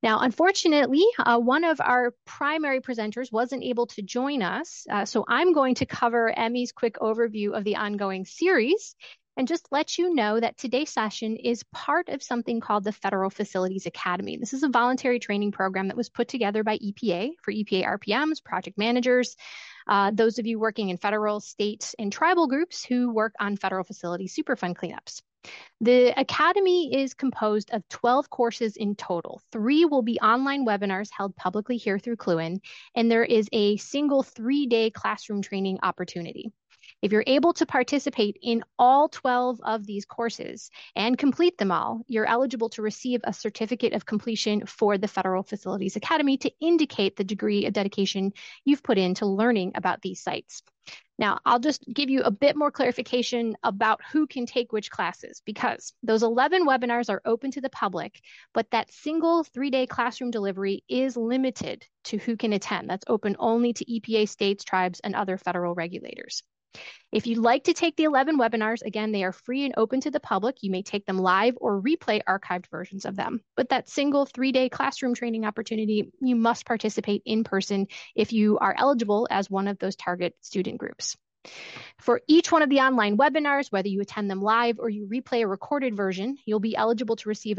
Now, unfortunately, one of our primary presenters wasn't able to join us, so I'm going to cover Emmy's quick overview of the ongoing series and just let you know that today's session is part of something called the Federal Facilities Academy. This is a voluntary training program that was put together by EPA for EPA RPMs, project managers, those of you working in federal, state, and tribal groups who work on federal facility Superfund cleanups. The Academy is composed of 12 courses in total. Three will be online webinars held publicly here through Cluin, and there is a single 3-day classroom training opportunity. If you're able to participate in all 12 of these courses and complete them all, you're eligible to receive a certificate of completion for the Federal Facilities Academy to indicate the degree of dedication you've put into learning about these sites. Now, I'll just give you a bit more clarification about who can take which classes because those 11 webinars are open to the public, but that single 3-day classroom delivery is limited to who can attend. That's open only to EPA, states, tribes, and other federal regulators. If you'd like to take the 11 webinars, again, they are free and open to the public. You may take them live or replay archived versions of them. But that single 3-day classroom training opportunity, you must participate in person if you are eligible as one of those target student groups. For each one of the online webinars, whether you attend them live or you replay a recorded version, you'll be eligible to receive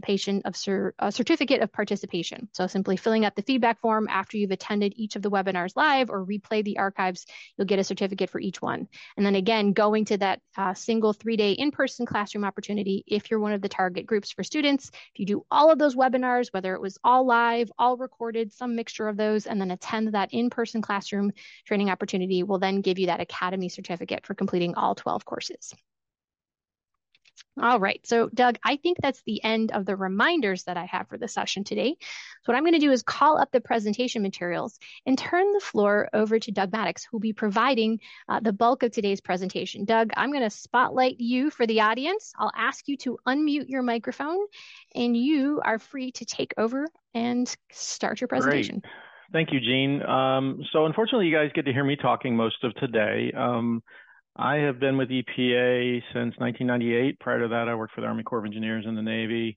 a certificate of participation. So simply filling out the feedback form after you've attended each of the webinars live or replay the archives, you'll get a certificate for each one. And then again, going to that single 3-day in-person classroom opportunity if you're one of the target groups for students. If you do all of those webinars, whether it was all live, all recorded, some mixture of those, and then attend that in-person classroom training opportunity, will then give you that Academy certificate for completing all 12 courses. All right, so Doug, I think that's the end of the reminders that I have for the session today. So what I'm going to do is call up the presentation materials and turn the floor over to Doug Maddox, who will be providing the bulk of today's presentation. Doug, I'm going to spotlight you for the audience. I'll ask you to unmute your microphone, and you are free to take over and start your presentation. Great. Thank you, Jean. So unfortunately, you guys get to hear me talking most of today. I have been with EPA since 1998. Prior to that, I worked for the Army Corps of Engineers in the Navy.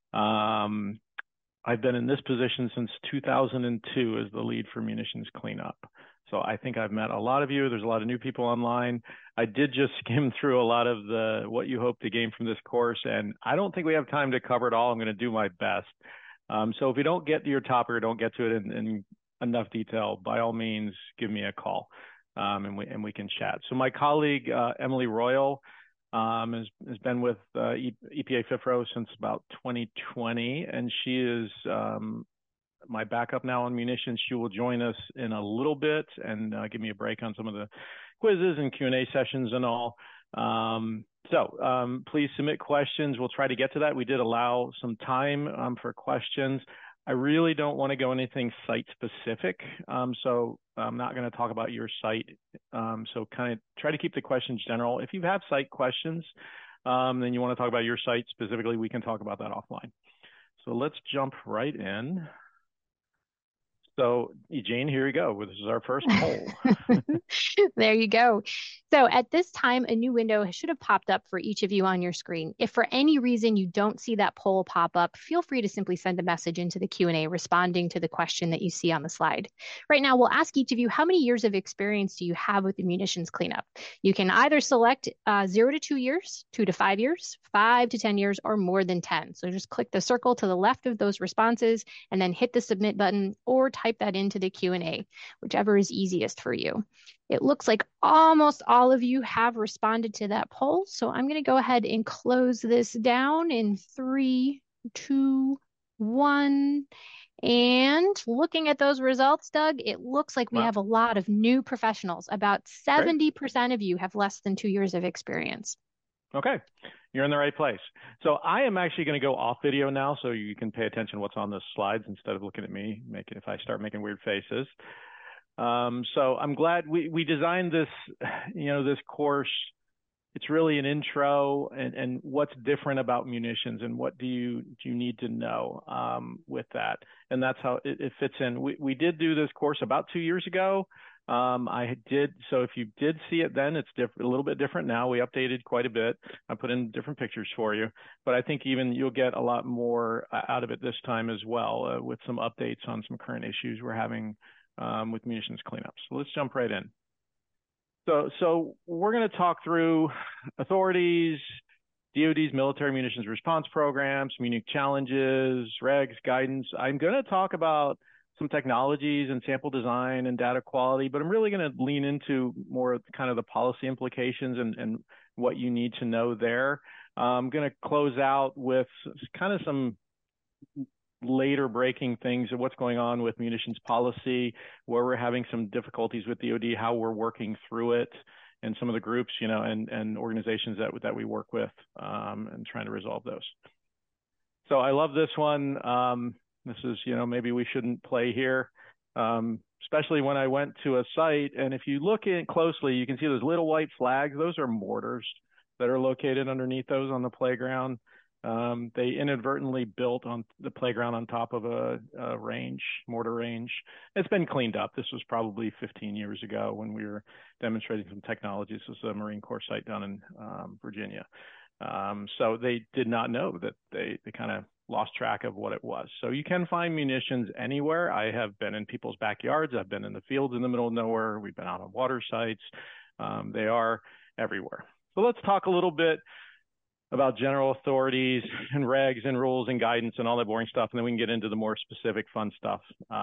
I've been in this position since 2002 as the lead for munitions cleanup. So I think I've met a lot of you. There's a lot of new people online. I did just skim through a lot of what you hope to gain from this course, and I don't think we have time to cover it all. I'm going to do my best. So if you don't get to your topic or don't get to it in enough detail, by all means, give me a call and we can chat. So my colleague, Emily Royal, has been with EPA FIFRO since about 2020, and she is my backup now on munitions. She will join us in a little bit and give me a break on some of the quizzes and Q&A sessions and all. Please submit questions. We'll try to get to that. We did allow some time for questions. I really don't want to go anything site specific. So I'm not going to talk about your site. So kind of try to keep the questions general. If you have site questions, then you want to talk about your site specifically, we can talk about that offline. So let's jump right in. So Jane, here we go. This is our first poll. There you go. So at this time, a new window should have popped up for each of you on your screen. If for any reason you don't see that poll pop up, feel free to simply send a message into the Q&A responding to the question that you see on the slide. Right now, we'll ask each of you, how many years of experience do you have with the munitions cleanup? You can either select 0 to 2 years, 2 to 5 years, 5 to 10 years, or more than 10. So just click the circle to the left of those responses and then hit the submit button or type that into the Q&A, whichever is easiest for you. It looks like almost all of you have responded to that poll. So I'm going to go ahead and close this down in 3, 2, 1. And looking at those results, Doug, it looks like we have a lot of new professionals. About 70% of you have less than 2 years of experience. Okay, you're in the right place. So I am actually going to go off video now so you can pay attention to what's on the slides instead of looking at me if I start making weird faces. So I'm glad we designed this, this course. It's really an intro and what's different about munitions and what do you need to know with that. And that's how it fits in. We did do this course about 2 years ago. I did. So if you did see it then, it's a little bit different now. We updated quite a bit. I put in different pictures for you, but I think even you'll get a lot more out of it this time as well, with some updates on some current issues we're having with munitions cleanup. So let's jump right in. So we're going to talk through authorities, DoD's military munitions response program, some unique challenges, regs, guidance. I'm going to talk about some technologies and sample design and data quality, but I'm really going to lean into more kind of the policy implications and what you need to know there. I'm going to close out with kind of some later breaking things of what's going on with munitions policy, where we're having some difficulties with DoD, how we're working through it, and some of the groups, and organizations that we work with, and trying to resolve those. So I love this one. This is, maybe we shouldn't play here, especially when I went to a site. And if you look in closely, you can see those little white flags. Those are mortars that are located underneath those on the playground. They inadvertently built on the playground on top of a mortar range. It's been cleaned up. This was probably 15 years ago when we were demonstrating some technologies. This is a Marine Corps site down in Virginia. So they did not know that they kind of lost track of what it was. So you can find munitions anywhere. I have been in people's backyards. I've been in the fields in the middle of nowhere. We've been out on water sites. They are everywhere. So let's talk a little bit about general authorities and regs and rules and guidance and all that boring stuff, and then we can get into the more specific fun stuff.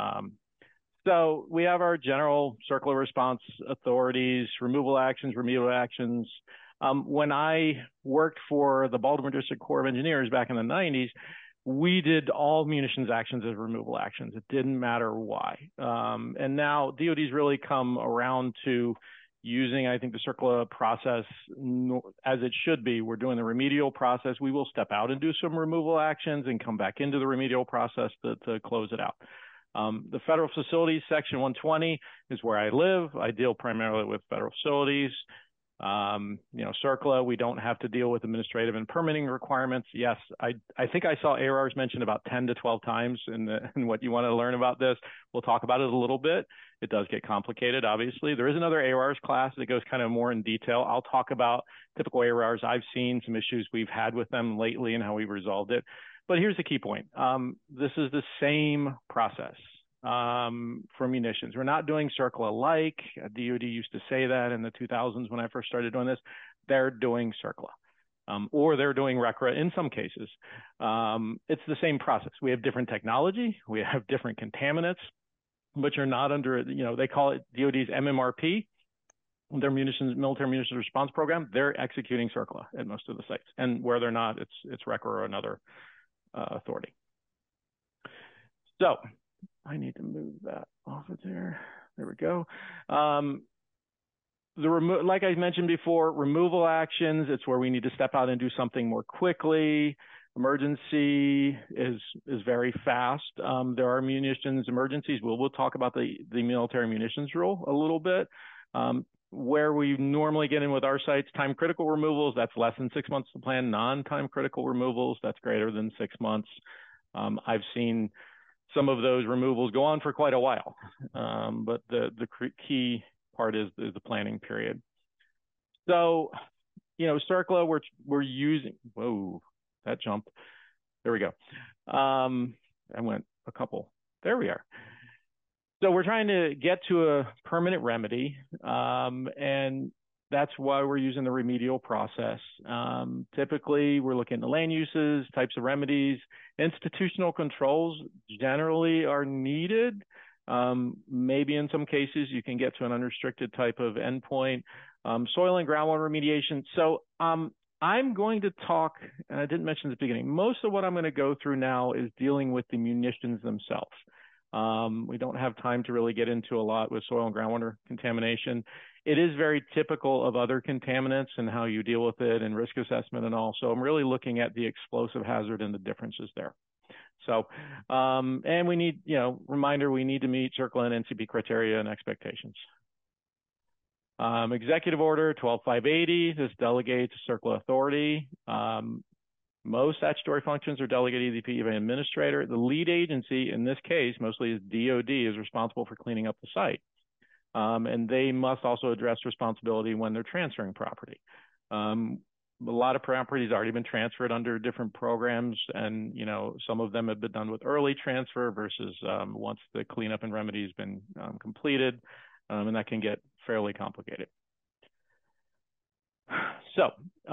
So we have our general circular response authorities, removal actions, remedial actions. When I worked for the Baltimore District Corps of Engineers back in the 90s, we did all munitions actions as removal actions. It didn't matter why. And now DoD's really come around to using, I think, the CERCLA process as it should be. We're doing the remedial process. We will step out and do some removal actions and come back into the remedial process to close it out. The federal facilities, Section 120, is where I live. I deal primarily with federal facilities. CERCLA, we don't have to deal with administrative and permitting requirements. Yes, I think I saw ARRs mentioned about 10 to 12 times in what you want to learn about this. We'll talk about it a little bit. It does get complicated, obviously. There is another ARRs class that goes kind of more in detail. I'll talk about typical ARRs I've seen, some issues we've had with them lately and how we resolved it. But here's the key point. This is the same process for munitions. We're not doing CERCLA-like. DoD used to say that in the 2000s when I first started doing this. They're doing CERCLA, or they're doing RCRA in some cases. It's the same process. We have different technology. We have different contaminants, but you're not under, they call it DoD's MMRP, their military munitions response program. They're executing CERCLA at most of the sites. And where they're not, it's RCRA or another authority. So I need to move that off of there. There we go. Like I mentioned before, removal actions, it's where we need to step out and do something more quickly. Emergency is very fast. There are munitions emergencies. We'll talk about the military munitions rule a little bit. Where we normally get in with our sites, time critical removals, that's less than 6 months to plan. Non-time critical removals, that's greater than 6 months. I've seen some of those removals go on for quite a while, but the key part is the planning period. So, CERCLA, we're using, whoa, that jumped. There we go. I went a couple. There we are. So we're trying to get to a permanent remedy, and that's why we're using the remedial process. Typically, we're looking at land uses, types of remedies. Institutional controls generally are needed. Maybe in some cases, you can get to an unrestricted type of endpoint. Soil and groundwater remediation. So I'm going to talk, and I didn't mention at the beginning, most of what I'm going to go through now is dealing with the munitions themselves. We don't have time to really get into a lot with soil and groundwater contamination. It is very typical of other contaminants and how you deal with it and risk assessment and all. So I'm really looking at the explosive hazard and the differences there. So, and we need, reminder, we need to meet CERCLA and NCP criteria and expectations. Executive Order 12580, this delegates CERCLA authority. Most statutory functions are delegated to the EPA administrator. The lead agency in this case, mostly is DoD, is responsible for cleaning up the site. and they must also address responsibility when they're transferring property. A lot of properties already been transferred under different programs, and some of them have been done with early transfer versus once the cleanup and remedy has been completed, and that can get fairly complicated. So,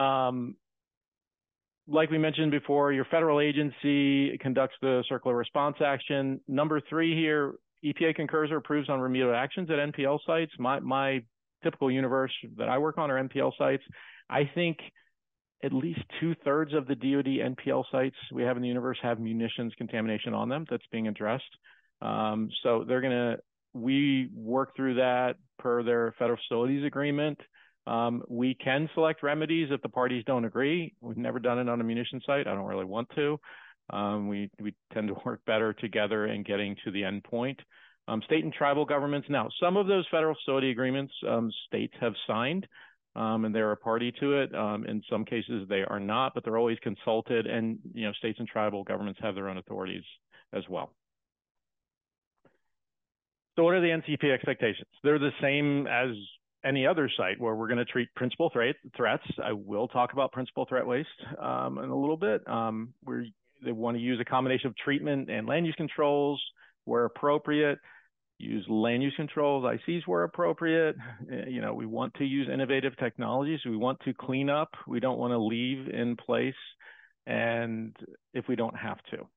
like we mentioned before, your federal agency conducts the circular response action. Number 3 here, EPA concurs or approves on remedial actions at NPL sites. My typical universe that I work on are NPL sites. I think at least 2/3 of the DoD NPL sites we have in the universe have munitions contamination on them that's being addressed. So we work through that per their federal facilities agreement. We can select remedies if the parties don't agree. We've never done it on a munition site. I don't really want to. We tend to work better together in getting to the end point. State and tribal governments. Now, some of those federal facility agreements, states have signed, and they're a party to it. In some cases, they are not, but they're always consulted, and states and tribal governments have their own authorities as well. So what are the NCEPA expectations? They're the same as any other site where we're going to treat principal threats. I will talk about principal threat waste in a little bit. They want to use a combination of treatment and land use controls where appropriate. Use land use controls, ICs where appropriate. We want to use innovative technologies. We want to clean up. We don't want to leave in place, and if we don't have to.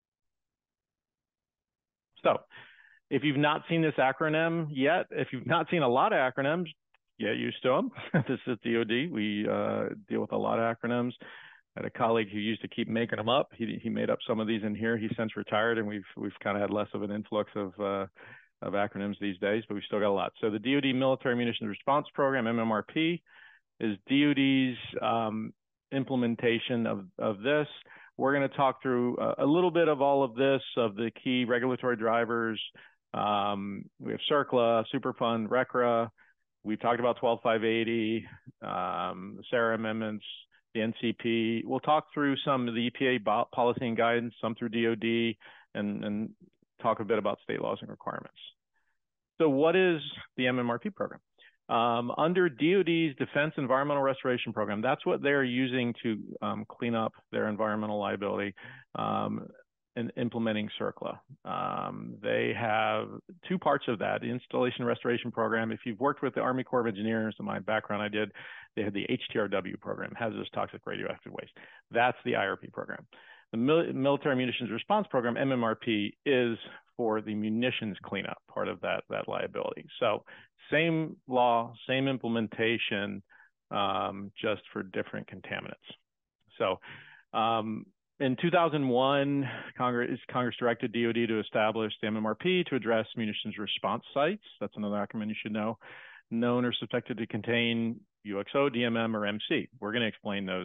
So if you've not seen this acronym yet, if you've not seen a lot of acronyms, get used to them. This is DoD. We deal with a lot of acronyms. I had a colleague who used to keep making them up. He made up some of these in here. He's since retired, and we've kind of had less of an influx of acronyms these days, but we still got a lot. So the DoD Military Munitions Response Program, MMRP, is DoD's implementation of this. We're going to talk through a little bit of all of this, of the key regulatory drivers. We have CERCLA, Superfund, RCRA. We've talked about 12580, the SARA amendments, the NCP. We'll talk through some of the EPA policy and guidance, some through DoD, and talk a bit about state laws and requirements. So what is the MMRP program? Under DoD's Defense Environmental Restoration Program, that's what they're using to clean up their environmental liability and implementing CERCLA. They have 2 parts of that, the Installation Restoration Program. If you've worked with the Army Corps of Engineers, in my background I did, they had the HTRW program, Hazardous Toxic Radioactive Waste. That's the IRP program. The Military Munitions Response Program, MMRP, is for the munitions cleanup part of that liability. So same law, same implementation, just for different contaminants. So in 2001, Congress directed DoD to establish the MMRP to address munitions response sites. That's another acronym you should know. Known or suspected to contain UXO, DMM, or MC. We're going to explain those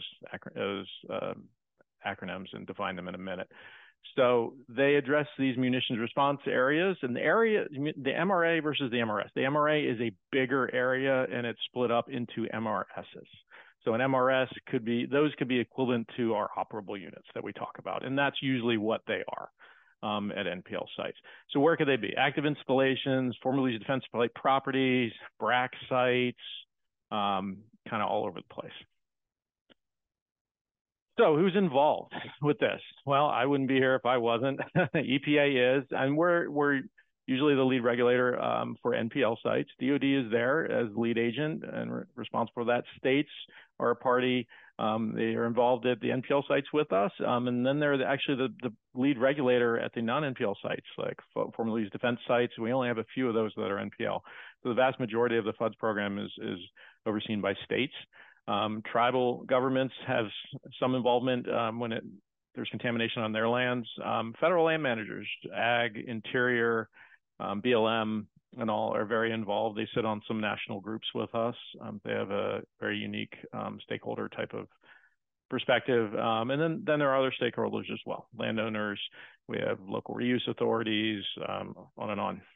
acronyms and define them in a minute. So they address these munitions response areas, and the MRA versus the MRS. The MRA is a bigger area, and it's split up into MRSs. So an MRS could be equivalent to our operable units that we talk about, and that's usually what they are at NPL sites. So where could they be? Active installations, formerly used defense properties, BRAC sites, kind of all over the place. So who's involved with this? Well, I wouldn't be here if I wasn't. EPA is, and we're usually the lead regulator for NPL sites. DoD is there as lead agent and responsible for that. States are a party. They are involved at the NPL sites with us. And then they're actually the lead regulator at the non-NPL sites, like formerly used defense sites. We only have a few of those that are NPL. So the vast majority of the FUDS program is overseen by states. Tribal governments have some involvement when there's contamination on their lands. Federal land managers, ag, interior, BLM, and all are very involved. They sit on some national groups with us. They have a very unique stakeholder type of perspective. And then there are other stakeholders as well. Landowners, we have local reuse authorities, on and on.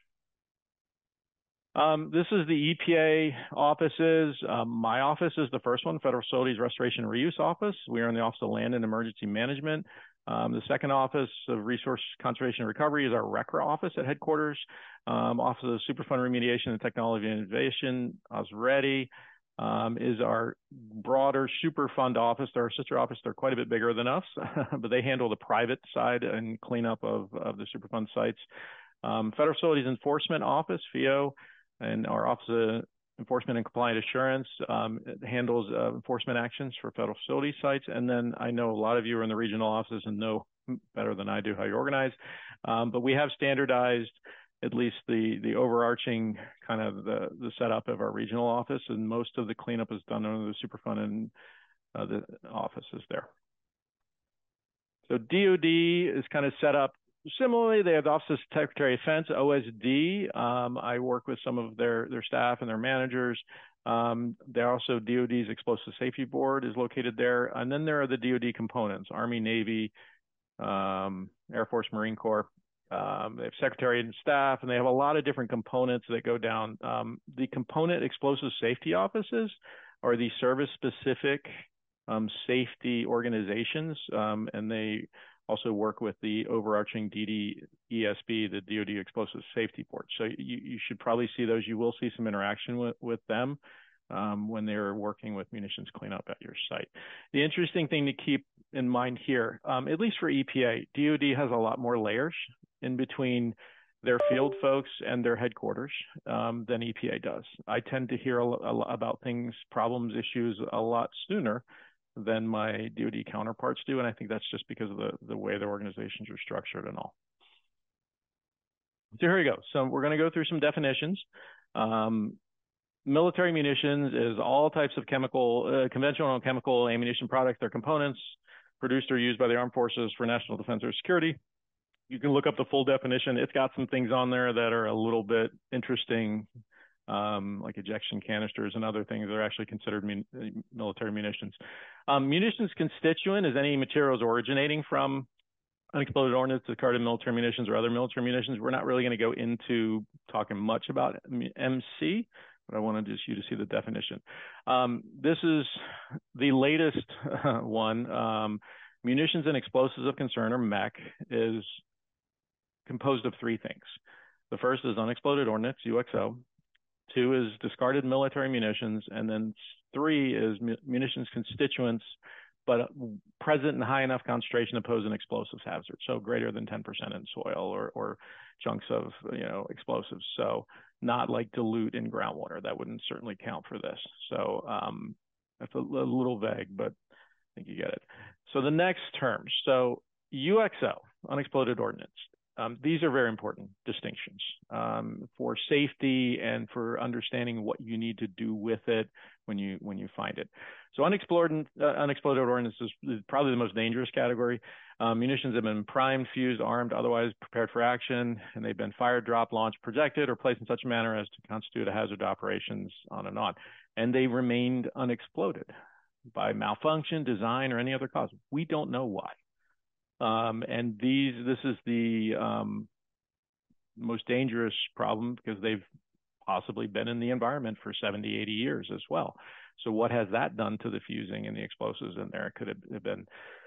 This is the EPA offices. My office is the first one, Federal Facilities Restoration and Reuse Office. We are in the Office of Land and Emergency Management. The second office of Resource Conservation and Recovery is our RECRA office at headquarters. Office of Superfund Remediation and Technology Innovation, OSREDI, is our broader Superfund office. They're our sister office. They're quite a bit bigger than us, but they handle the private side and cleanup of the Superfund sites. Federal Facilities Enforcement Office, FEO, and our Office of Enforcement and Compliant Assurance handles enforcement actions for federal facility sites. And then I know a lot of you are in the regional offices and know better than I do how you organize. But we have standardized at least the overarching kind of the setup of our regional office, and most of the cleanup is done under the Superfund and the offices there. So DOD is kind of set up similarly. They have the Office of Secretary of Defense, OSD. I work with some of their staff and their managers. They're also DOD's Explosive Safety Board is located there. And then there are the DOD components, Army, Navy, Air Force, Marine Corps. They have secretary and staff, and they have a lot of different components that go down. The component explosive safety offices are the service-specific safety organizations, and they also work with the overarching DDESB, the DoD Explosive Safety Board. So you should probably see those. You will see some interaction with them when they're working with munitions cleanup at your site. The interesting thing to keep in mind here, at least for EPA, DoD has a lot more layers in between their field folks and their headquarters than EPA does. I tend to hear about things, problems, issues a lot sooner than my DoD counterparts do, and I think that's just because of the way the organizations are structured and all. So here we go. So we're going to go through some definitions. Military munitions is all types of conventional and chemical ammunition products, their components, produced or used by the armed forces for national defense or security. You can look up the full definition. It's got some things on there that are a little bit interesting, like ejection canisters and other things that are actually considered military munitions. Munitions constituent is any materials originating from unexploded ordnance, discarded military munitions, or other military munitions. We're not really going to go into talking much about MC, but I wanted just you to see the definition. This is the latest one. Munitions and explosives of concern, or MEC, is composed of three things. The first is unexploded ordnance, UXO. Two is discarded military munitions. And then three is munitions constituents, but present in high enough concentration to pose an explosives hazard. So greater than 10% in soil or chunks of explosives. So not like dilute in groundwater. That wouldn't certainly count for this. So that's a little vague, but I think you get it. So the next term, so UXO, unexploded ordnance. These are very important distinctions for safety and for understanding what you need to do with it when you find it. So unexploded ordnance is probably the most dangerous category. Munitions have been primed, fused, armed, otherwise prepared for action, and they've been fired, dropped, launched, projected, or placed in such a manner as to constitute a hazard to operations, on and on. And they remained unexploded by malfunction, design, or any other cause. We don't know why. And this is the most dangerous problem because they've possibly been in the environment for 70, 80 years as well. So what has that done to the fusing and the explosives in there? Could it have been,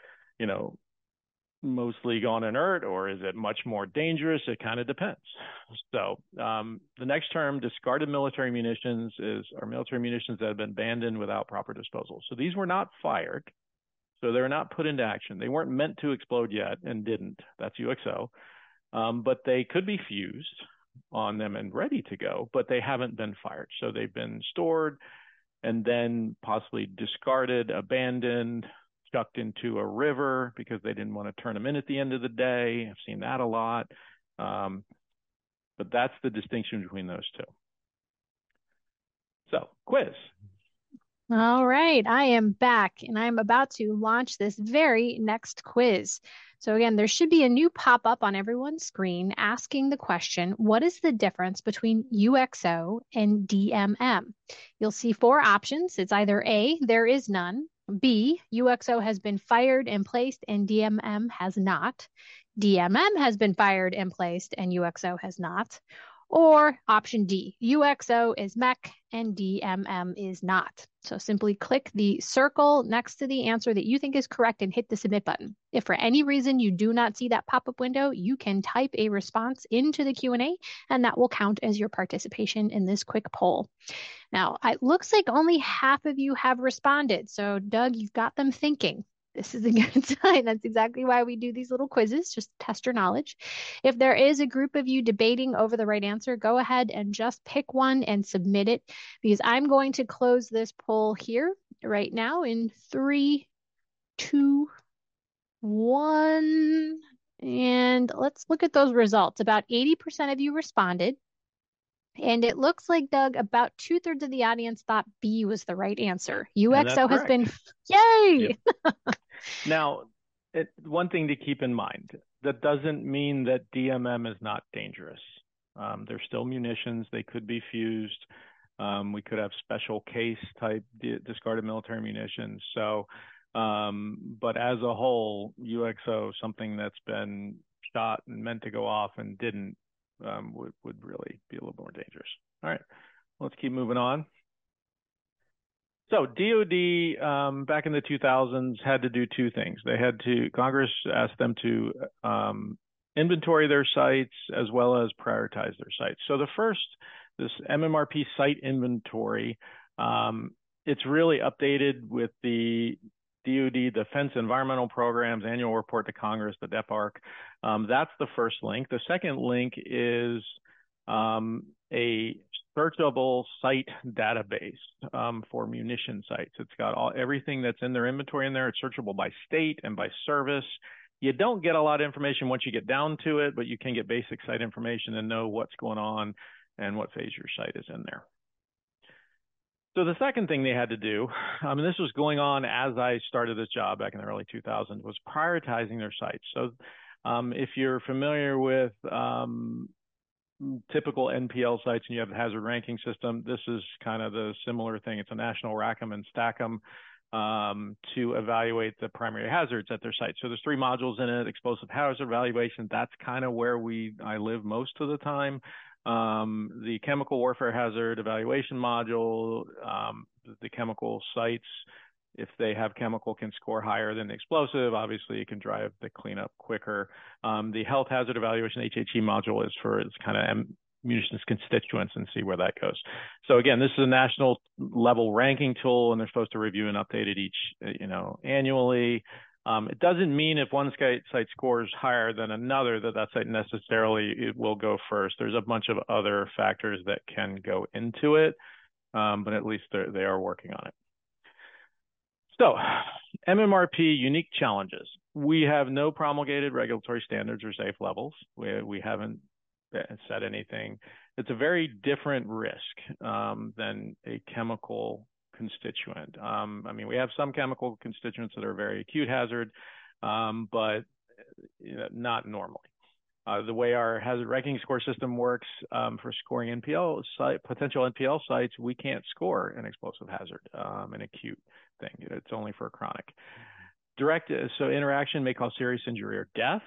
mostly gone inert, or is it much more dangerous? It kind of depends. So the next term, discarded military munitions, are military munitions that have been abandoned without proper disposal. So these were not fired. So they're not put into action. They weren't meant to explode yet and didn't. That's UXO. But they could be fused on them and ready to go, but they haven't been fired. So they've been stored and then possibly discarded, abandoned, chucked into a river because they didn't want to turn them in at the end of the day. I've seen that a lot. But that's the distinction between those two. So, quiz. All right, I am back and I'm about to launch this very next quiz. So again, there should be a new pop-up on everyone's screen asking the question, what is the difference between UXO and DMM? You'll see four options. It's either A, there is none, B, UXO has been fired and placed and DMM has not, DMM has been fired and placed and UXO has not, Or option D, UXO is MEC and DMM is not. So simply click the circle next to the answer that you think is correct and hit the submit button. If for any reason you do not see that pop-up window, you can type a response into the Q&A and that will count as your participation in this quick poll. Now, it looks like only half of you have responded. So Doug, you've got them thinking. This is a good sign. That's exactly why we do these little quizzes, just test your knowledge. If there is a group of you debating over the right answer, go ahead and just pick one and submit it because I'm going to close this poll here right now in 3, 2, 1. And let's look at those results. About 80% of you responded. And it looks like, Doug, about 2/3 of the audience thought B was the right answer. UXO has been, yay! Yep. Now, one thing to keep in mind, that doesn't mean that DMM is not dangerous. They're still munitions. They could be fused. We could have special case type discarded military munitions. So, but as a whole, UXO, something that's been shot and meant to go off and didn't, would really be a little more dangerous. All right, let's keep moving on. So DoD back in the 2000s had to do two things. Congress asked them to inventory their sites as well as prioritize their sites. So the first, this MMRP site inventory, it's really updated with the DoD Defense Environmental Program's annual report to Congress, the DEPARC. That's the first link. The second link is a searchable site database for munition sites. It's got everything that's in their inventory in there. It's searchable by state and by service. You don't get a lot of information once you get down to it, but you can get basic site information and know what's going on and what phase your site is in there. So the second thing they had to do, and this was going on as I started this job back in the early 2000s, was prioritizing their sites. So if you're familiar with typical NPL sites and you have the hazard ranking system, this is kind of the similar thing. It's a national rack 'em and stack 'em to evaluate the primary hazards at their site. So there's 3 modules in it: explosive hazard evaluation. That's kind of where I live most of the time. The chemical warfare hazard evaluation module, the chemical sites, if they have chemical, can score higher than the explosive. Obviously, it can drive the cleanup quicker. The health hazard evaluation HHE module is for its kind of munitions constituents and see where that goes. So again, this is a national level ranking tool, and they're supposed to review and update it each, annually. It doesn't mean if one site scores higher than another that site necessarily it will go first. There's a bunch of other factors that can go into it, but at least they are working on it. So, MMRP unique challenges. We have no promulgated regulatory standards or safe levels. We haven't said anything. It's a very different risk than a chemical constituent. We have some chemical constituents that are very acute hazard, but not normally. The way our hazard ranking score system works for scoring potential NPL sites, we can't score an explosive hazard, an acute thing. It's only for a chronic. So interaction may cause serious injury or death.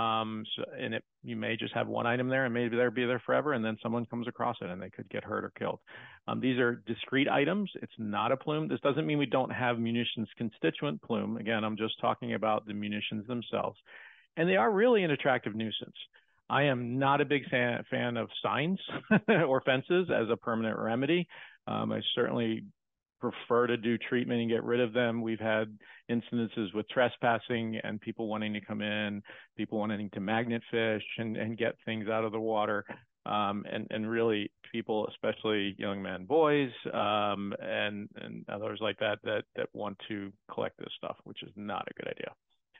You may just have one item there and maybe they'll be there forever, and then someone comes across it and they could get hurt or killed. These are discrete items. It's not a plume. This doesn't mean we don't have munitions constituent plume. Again, I'm just talking about the munitions themselves. And they are really an attractive nuisance. I am not a big fan of signs or fences as a permanent remedy. I certainly prefer to do treatment and get rid of them. We've had incidences with trespassing and people wanting to come in, people wanting to magnet fish and get things out of the water. And really people, especially young men, boys, and others like that want to collect this stuff, which is not a good idea.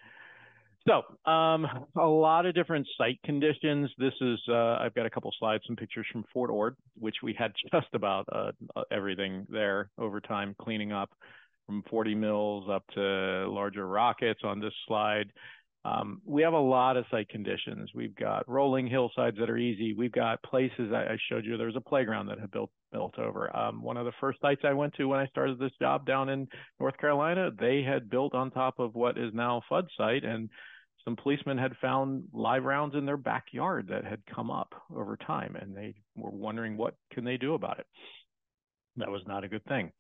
So a lot of different site conditions. This is, I've got a couple slides, some pictures from Fort Ord, which we had just about everything there over time, cleaning up from 40 mils up to larger rockets on this slide. We have a lot of site conditions. We've got rolling hillsides that are easy. We've got places I showed you. There's a playground that had built over. One of the first sites I went to when I started this job down in North Carolina, they had built on top of what is now FUD site, and some policemen had found live rounds in their backyard that had come up over time, and they were wondering what can they do about it. That was not a good thing.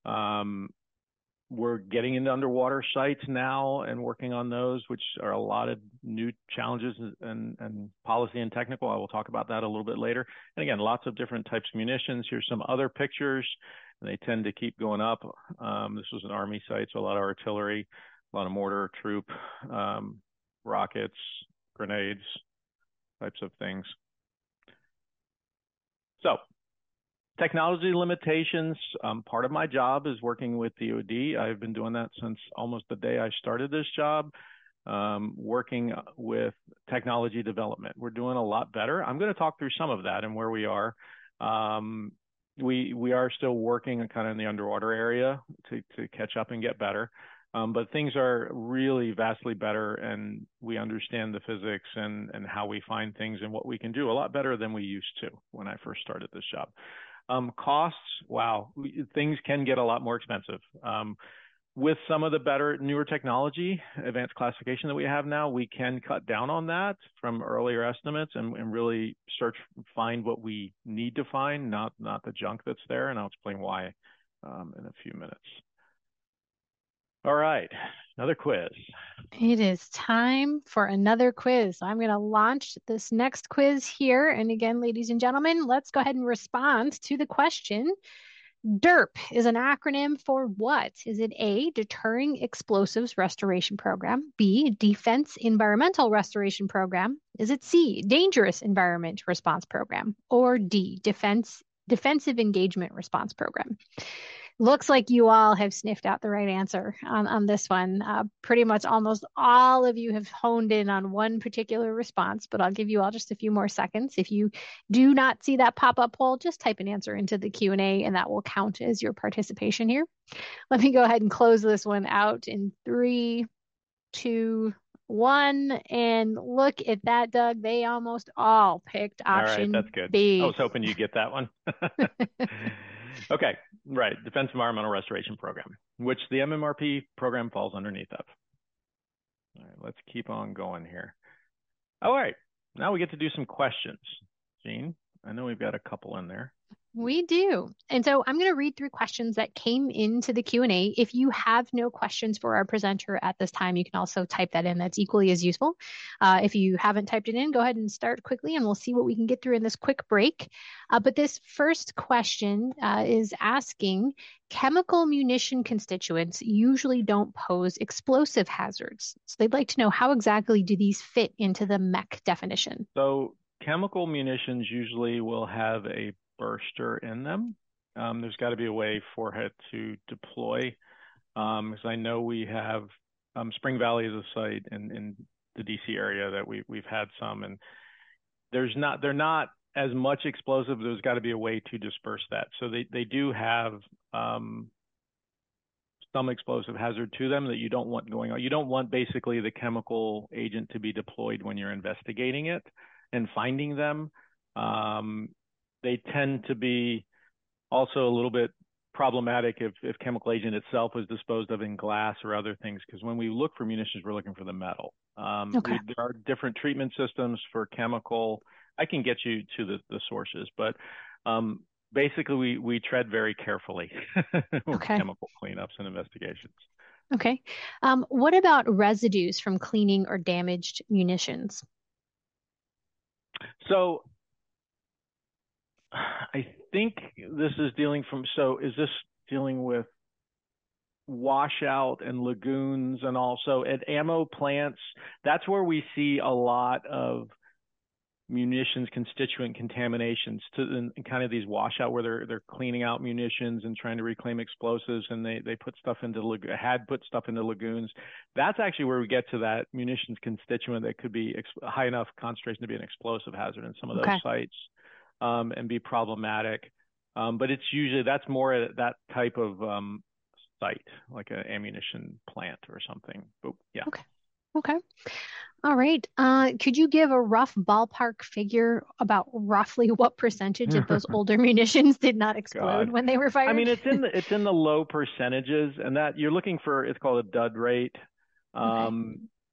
We're getting into underwater sites now and working on those, which are a lot of new challenges and policy and technical. I will talk about that a little bit later. And again, lots of different types of munitions. Here's some other pictures. They tend to keep going up. This was an Army site, so a lot of artillery, a lot of mortar, troop, rockets, grenades, types of things. So technology limitations. Part of my job is working with DoD. I've been doing that since almost the day I started this job, working with technology development. We're doing a lot better. I'm going to talk through some of that and where we are. We are still working kind of in the underwater area to catch up and get better. But things are really vastly better, and we understand the physics and how we find things and what we can do a lot better than we used to when I first started this job. Costs, wow, things can get a lot more expensive. With some of the better, newer technology, advanced classification that we have now, we can cut down on that from earlier estimates and really find what we need to find, not the junk that's there. And I'll explain why in a few minutes. All right, another quiz. It is time for another quiz. I'm going to launch this next quiz here. And again, ladies and gentlemen, let's go ahead and respond to the question. DERP is an acronym for what? Is it A, Deterring Explosives Restoration Program, B, Defense Environmental Restoration Program? Is it C, Dangerous Environment Response Program, or D, Defensive Engagement Response Program? Looks like you all have sniffed out the right answer on this one. Pretty much almost all of you have honed in on one particular response, but I'll give you all just a few more seconds. If you do not see that pop-up poll, just type an answer into the Q&A and that will count as your participation here. Let me go ahead and close this one out in 3, 2, 1. And look at that, Doug. They almost all picked option All right, that's good. B. I was hoping you'd get that one. Okay, right. Defense Environmental Restoration Program, which the MMRP program falls underneath of. All right, let's keep on going here. All right, now we get to do some questions. Jean, I know we've got a couple in there. We do. And so I'm going to read through questions that came into the Q&A. If you have no questions for our presenter at this time, you can also type that in. That's equally as useful. If you haven't typed it in, go ahead and start quickly and we'll see what we can get through in this quick break. But this first question is asking, chemical munition constituents usually don't pose explosive hazards. So they'd like to know, how exactly do these fit into the MEC definition? So chemical munitions usually will have a burster in them. There's got to be a way for it to deploy. Because I know we have Spring Valley is a site in the DC area that we've had some, and they're not as much explosive. There's got to be a way to disperse that. So they do have some explosive hazard to them that you don't want going on. You don't want basically the chemical agent to be deployed when you're investigating it and finding them. They tend to be also a little bit problematic if chemical agent itself was disposed of in glass or other things, because when we look for munitions, we're looking for the metal. Okay. There are different treatment systems for chemical. I can get you to the sources, but basically we tread very carefully with chemical cleanups and investigations. Okay. What about residues from cleaning or damaged munitions? So I think this is is this dealing with washout and lagoons, and also at ammo plants? That's where we see a lot of munitions constituent contaminations to kind of these washout where they're cleaning out munitions and trying to reclaim explosives, and they put stuff had put stuff into lagoons. That's actually where we get to that munitions constituent that could be high enough concentration to be an explosive hazard in some of those sites. And be problematic. But it's usually, that's more at that type of site, like an ammunition plant or something. But yeah. Okay. All right. Could you give a rough ballpark figure about roughly what percentage of those older munitions did not explode when they were fired? I mean, it's in the low percentages, and that you're looking for, it's called a dud rate.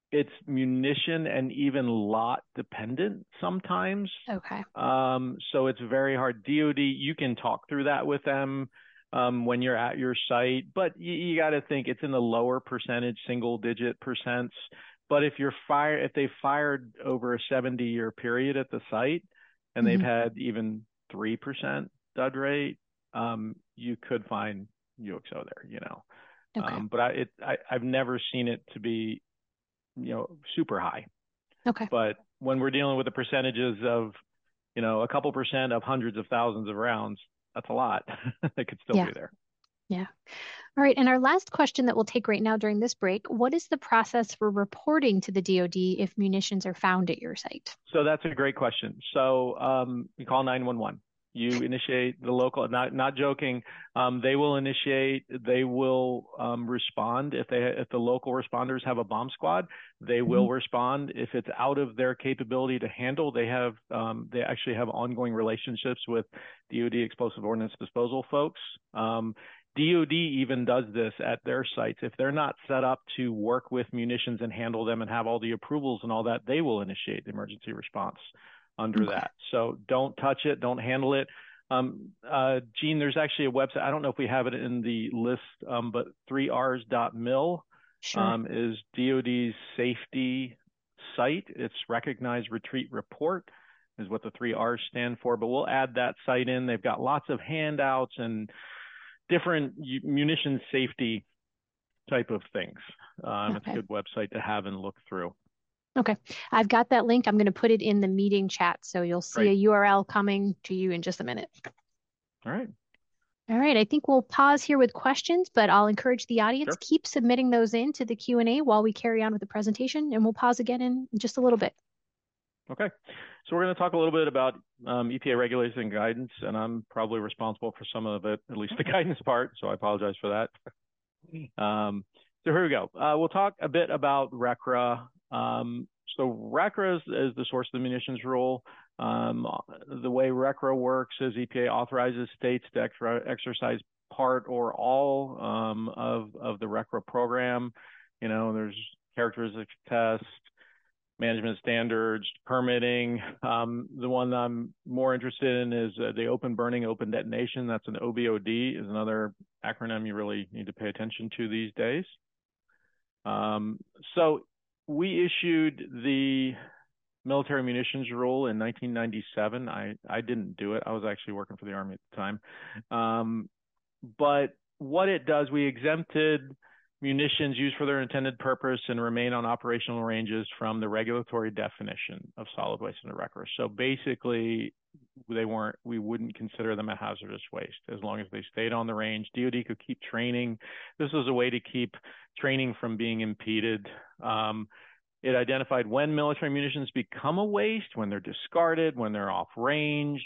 It's munition and even lot dependent sometimes. Okay. So it's very hard. DoD, you can talk through that with them when you're at your site, but you got to think it's in the lower percentage, single digit percents. But if they fired over a 70-year period at the site and they've Hmm. had even 3% dud rate, you could find UXO there, you know. Okay. But I've never seen it to be, super high. Okay. But when we're dealing with the percentages of, a couple percent of hundreds of thousands of rounds, that's a lot. That could still Yeah. be there. Yeah. All right. And our last question that we'll take right now during this break, what is the process for reporting to the DoD if munitions are found at your site? So that's a great question. So you call 911. You initiate the local. Not joking. They will initiate. They will respond if the local responders have a bomb squad. They Mhm. will respond if it's out of their capability to handle. They actually have ongoing relationships with DoD explosive ordnance disposal folks. DoD even does this at their sites. If they're not set up to work with munitions and handle them and have all the approvals and all that, they will initiate the emergency response under Okay. that. So don't touch it, don't handle it. Gene, there's actually a website. I don't know if we have it in the list, but 3rs.mil Sure. is DoD's safety site. It's Recognized Retreat Report is what the 3Rs stand for, but we'll add that site in. They've got lots of handouts and different munition safety type of things. It's a Okay. good website to have and look through. Okay. I've got that link. I'm going to put it in the meeting chat. So you'll see a Great. URL coming to you in just a minute. All right. All right. I think we'll pause here with questions, but I'll encourage the audience, Sure. keep submitting those into the Q&A while we carry on with the presentation, and we'll pause again in just a little bit. Okay. So we're going to talk a little bit about EPA regulations and guidance, and I'm probably responsible for some of it, at least the guidance part. So I apologize for that. So here we go. We'll talk a bit about RCRA. So RCRA is the source of the munitions rule. The way RCRA works is EPA authorizes states to exercise part or all of the RCRA program. There's characteristic tests, management standards, permitting. The one I'm more interested in is the open burning, open detonation. That's an OBOD, is another acronym you really need to pay attention to these days. So we issued the military munitions rule in 1997. I didn't do it. I was actually working for the Army at the time. But what it does, we exempted munitions used for their intended purpose and remain on operational ranges from the regulatory definition of solid waste under RCRA. So basically, we wouldn't consider them a hazardous waste as long as they stayed on the range. DoD could keep training. This was a way to keep training from being impeded. It identified when military munitions become a waste, when they're discarded, when they're off range.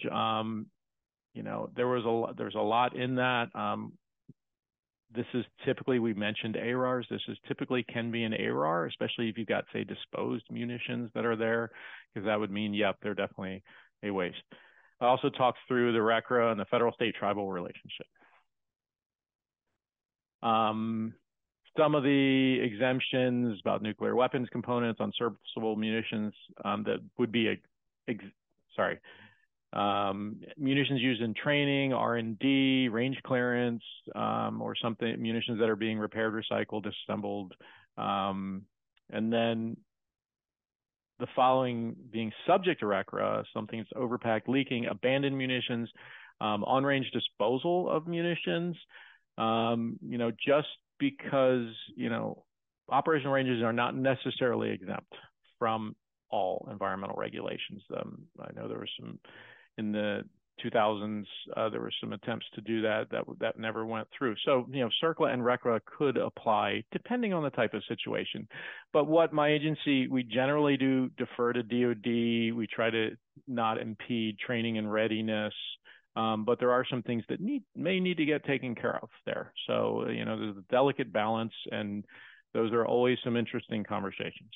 There's a lot in that. This is typically, we mentioned ARARs. This is typically can be an ARAR, especially if you've got, say, disposed munitions that are there, because that would mean, yep, they're definitely a waste. I also talked through the RCRA and the federal state tribal relationship. Some of the exemptions about nuclear weapons components, unserviceable munitions that would be munitions used in training, R&D, range clearance, or something, munitions that are being repaired, recycled, disassembled. And then the following being subject to RCRA, something's overpacked, leaking, abandoned munitions, on-range disposal of munitions. Just because, operational ranges are not necessarily exempt from all environmental regulations. I know there was some in the 2000s, there were some attempts to do that never went through. So, CERCLA and RCRA could apply depending on the type of situation. But what my agency, we generally do defer to DoD. We try to not impede training and readiness. But there are some things that may need to get taken care of there. So, there's a delicate balance, and those are always some interesting conversations.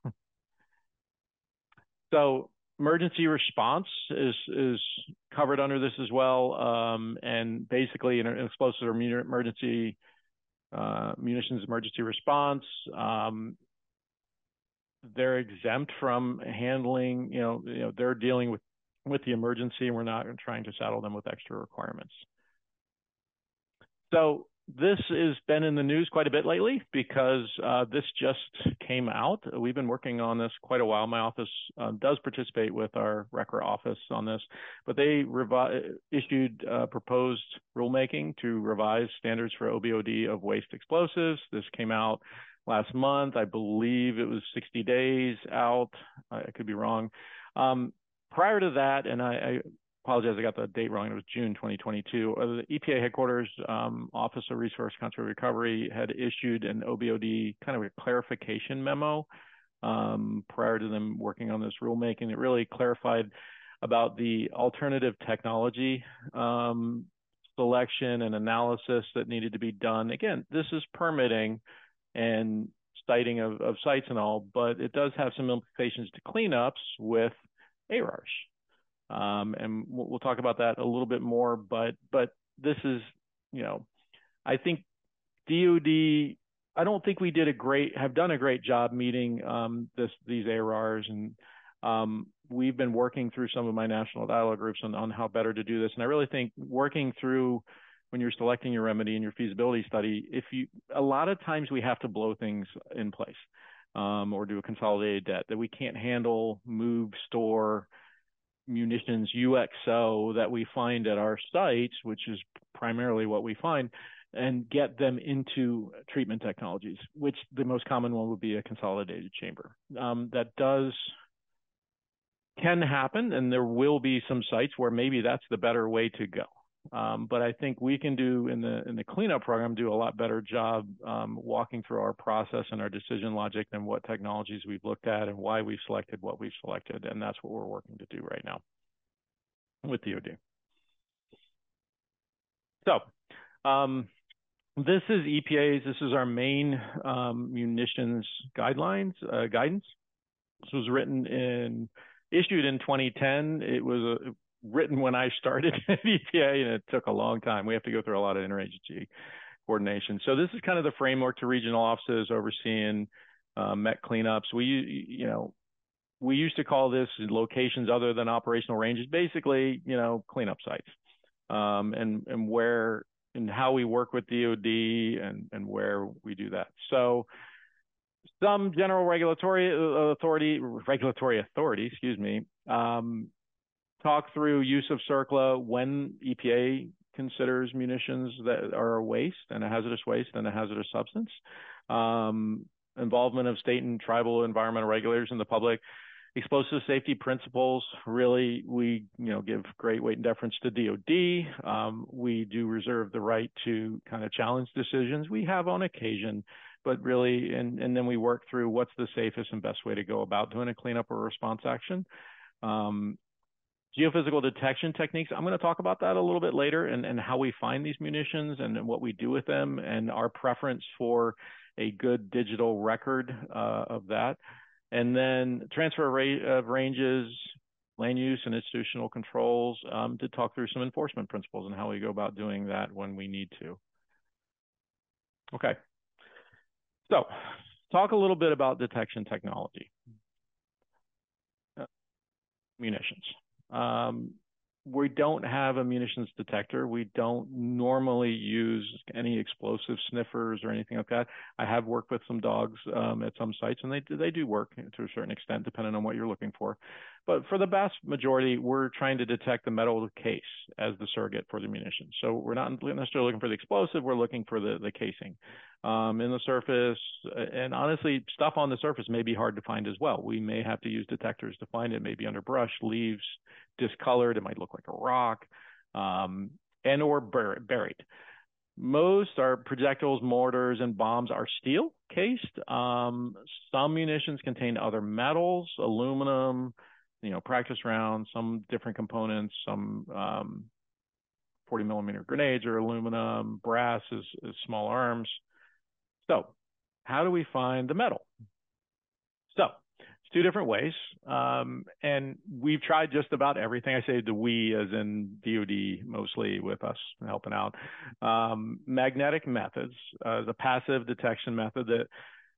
So emergency response is covered under this as well. And basically, an explosive or munitions emergency response. they're exempt from handling, they're dealing with the emergency, and we're not trying to saddle them with extra requirements. So this has been in the news quite a bit lately because this just came out. We've been working on this quite a while. My office does participate with our RCRA office on this, but they issued proposed rulemaking to revise standards for OBOD of waste explosives. This came out last month. I believe it was 60 days out. I could be wrong. Prior to that, and I apologize, I got the date wrong. It was June 2022. The EPA headquarters Office of Resource Conservation Recovery had issued an OBOD kind of a clarification memo prior to them working on this rulemaking. It really clarified about the alternative technology selection and analysis that needed to be done. Again, this is permitting and citing of sites and all, but it does have some implications to cleanups with ARARs. And we'll talk about that a little bit more, but this is, I think DOD, I don't think we have done a great job meeting these ARRs, and we've been working through some of my national dialogue groups on how better to do this. And I really think working through when you're selecting your remedy and your feasibility study, a lot of times we have to blow things in place or do a consolidated debt that we can't handle, move, store munitions UXO that we find at our sites, which is primarily what we find, and get them into treatment technologies, which the most common one would be a consolidated chamber. That can happen, and there will be some sites where maybe that's the better way to go. But I think we can do in the cleanup program do a lot better job walking through our process and our decision logic than what technologies we've looked at and why we've selected what we've selected, and that's what we're working to do right now with DoD. So this is EPA's. This is our main munitions guidance. This was issued in 2010. It was written when I started at EPA, and it took a long time. We have to go through a lot of interagency coordination. So this is kind of the framework to regional offices overseeing MET cleanups. We used to call this locations other than operational ranges, basically, cleanup sites, and where and how we work with DoD and where we do that. So some general regulatory authority, talk through use of CERCLA when EPA considers munitions that are a waste and a hazardous waste and a hazardous substance. Involvement of state and tribal environmental regulators and the public. Explosive safety principles, really, we give great weight and deference to DoD. We do reserve the right to kind of challenge decisions we have on occasion, but really, and then we work through what's the safest and best way to go about doing a cleanup or response action. Geophysical detection techniques, I'm going to talk about that a little bit later, and how we find these munitions and what we do with them, and our preference for a good digital record of that. And then transfer of ranges, land use, and institutional controls, to talk through some enforcement principles and how we go about doing that when we need to. Okay. So talk a little bit about detection technology. Munitions. We don't have a munitions detector. We don't normally use any explosive sniffers or anything like that. I have worked with some dogs at some sites, and they do work to a certain extent, depending on what you're looking for. But for the vast majority, we're trying to detect the metal case as the surrogate for the munition. So we're not necessarily looking for the explosive. We're looking for the casing in the surface. And honestly, stuff on the surface may be hard to find as well. We may have to use detectors to find it. Maybe under brush, leaves, discolored. It might look like a rock, and or buried. Most are projectiles, mortars, and bombs are steel cased. Some munitions contain other metals, aluminum, practice rounds, some different components. Some 40 millimeter grenades are aluminum, brass is small arms. So how do we find the metal? So two different ways. And we've tried just about everything. I say the we as in DoD mostly with us helping out. Magnetic methods, the passive detection method that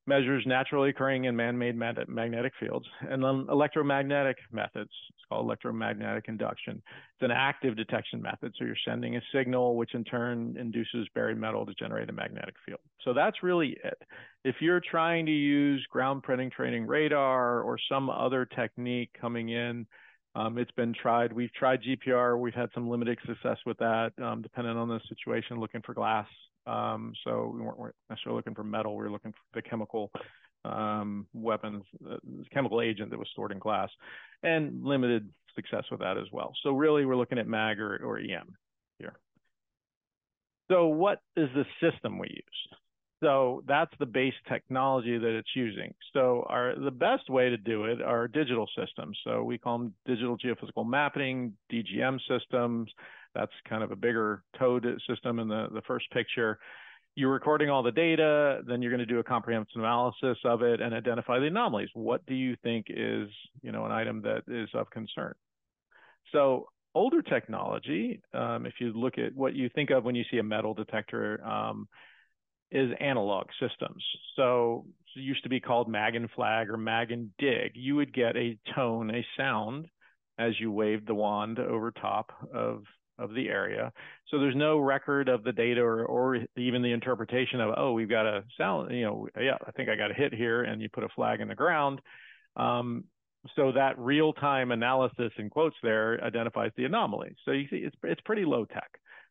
measures naturally occurring and man-made magnetic fields, and then electromagnetic methods. It's called electromagnetic induction. It's an active detection method, so you're sending a signal, which in turn induces buried metal to generate a magnetic field. So that's really it. If you're trying to use ground penetrating radar or some other technique coming in, it's been tried. We've tried GPR. We've had some limited success with that, depending on the situation, looking for glass. So we weren't necessarily looking for metal. We were looking for the chemical weapons, chemical agent that was stored in glass, and limited success with that as well. So really, we're looking at MAG or EM here. So what is the system we use? So that's the base technology that it's using. So the best way to do it are digital systems. So we call them digital geophysical mapping, DGM systems. That's kind of a bigger TOAD system in the first picture. You're recording all the data, then you're going to do a comprehensive analysis of it and identify the anomalies. What do you think is, an item that is of concern? So older technology, if you look at what you think of when you see a metal detector, is analog systems. So it used to be called mag and flag or mag and dig. You would get a tone, a sound, as you waved the wand over top of the area. So there's no record of the data or even the interpretation of, oh, we've got a sound, yeah, I think I got a hit here, and you put a flag in the ground. So that real-time analysis in quotes there identifies the anomaly. So you see, it's pretty low tech.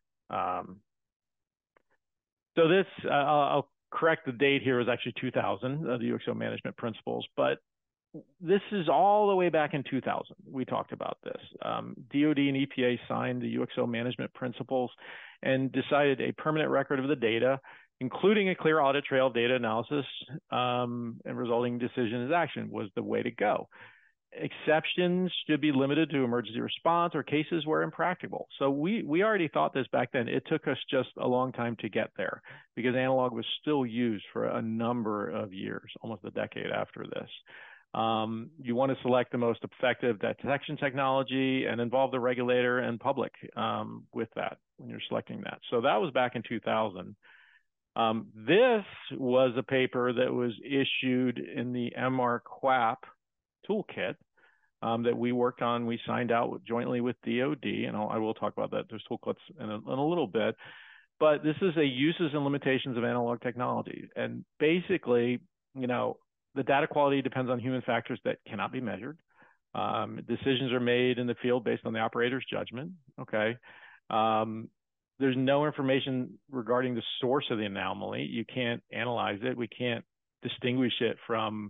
So this, I'll correct the date here, is actually 2000, the UXO management principles, but this is all the way back in 2000. We talked about this. DOD and EPA signed the UXO management principles and decided a permanent record of the data, including a clear audit trail of data analysis and resulting decision as action, was the way to go. Exceptions should be limited to emergency response or cases where impractical. So we already thought this back then. It took us just a long time to get there because analog was still used for a number of years, almost a decade after this. You want to select the most effective detection technology and involve the regulator and public with that when you're selecting that. So that was back in 2000. This was a paper that was issued in the MR-QAP toolkit that we worked on. We signed out jointly with DOD, and I will talk about that. There's toolkits in a little bit. But this is a uses and limitations of analog technology. And basically, the data quality depends on human factors that cannot be measured. Decisions are made in the field based on the operator's judgment. Okay. There's no information regarding the source of the anomaly. You can't analyze it. We can't distinguish it from,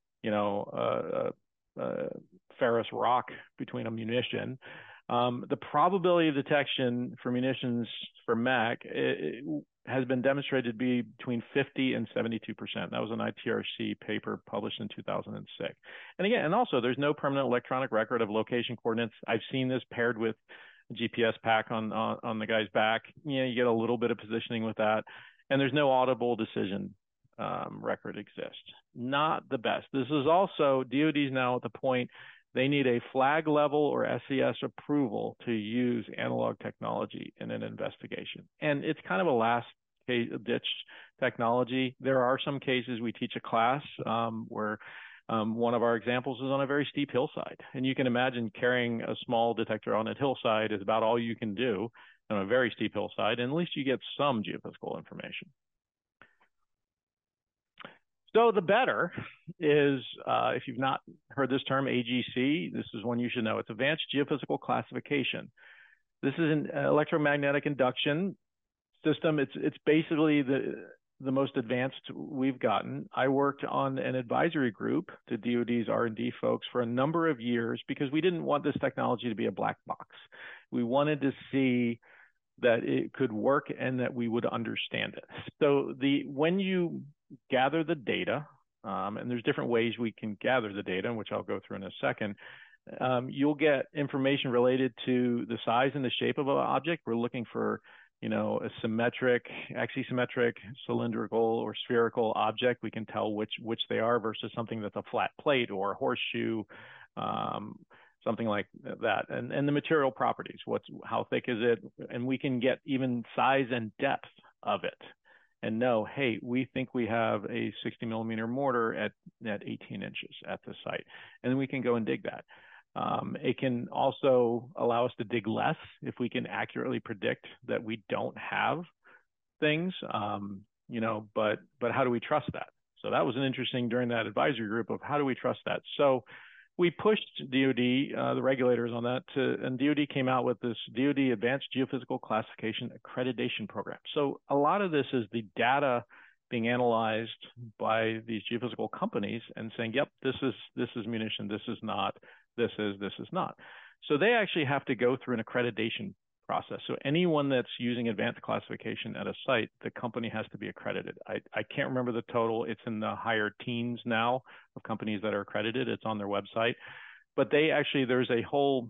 ferrous rock between a munition. The probability of detection for munitions for MAC has been demonstrated to be between 50 and 72%. That was an ITRC paper published in 2006. And also there's no permanent electronic record of location coordinates. I've seen this paired with a GPS pack on the guy's back. You get a little bit of positioning with that. And there's no audible decision record exists. Not the best. This is also, DOD's now at the point they need a flag level or SES approval to use analog technology in an investigation. And it's kind of a last ditch technology. There are some cases we teach a class where one of our examples is on a very steep hillside. And you can imagine carrying a small detector on a hillside is about all you can do on a very steep hillside, and at least you get some geophysical information. So the better is, if you've not heard this term, AGC, this is one you should know. It's Advanced Geophysical Classification. This is an electromagnetic induction system. It's basically the most advanced we've gotten. I worked on an advisory group to DOD's R&D folks for a number of years because we didn't want this technology to be a black box. We wanted to see that it could work and that we would understand it. So when you gather the data, and there's different ways we can gather the data, which I'll go through in a second, you'll get information related to the size and the shape of an object. We're looking for, a symmetric, axisymmetric, cylindrical, or spherical object. We can tell which they are versus something that's a flat plate or a horseshoe, something like that. And the material properties, how thick is it? And we can get even size and depth of it. and know, hey, we think we have a 60 millimeter mortar at 18 inches at the site. And then we can go and dig that. It can also allow us to dig less if we can accurately predict that we don't have things, but how do we trust that? So that was an interesting during that advisory group of how do we trust that? So we pushed DoD, the regulators on that, and DoD came out with this DoD Advanced Geophysical Classification Accreditation Program. So a lot of this is the data being analyzed by these geophysical companies and saying, yep, this is munition, this is not, this is not. So they actually have to go through an accreditation process. So anyone that's using advanced classification at a site, the company has to be accredited. I can't remember the total. It's in the higher teens now of companies that are accredited. It's on their website. But there's a whole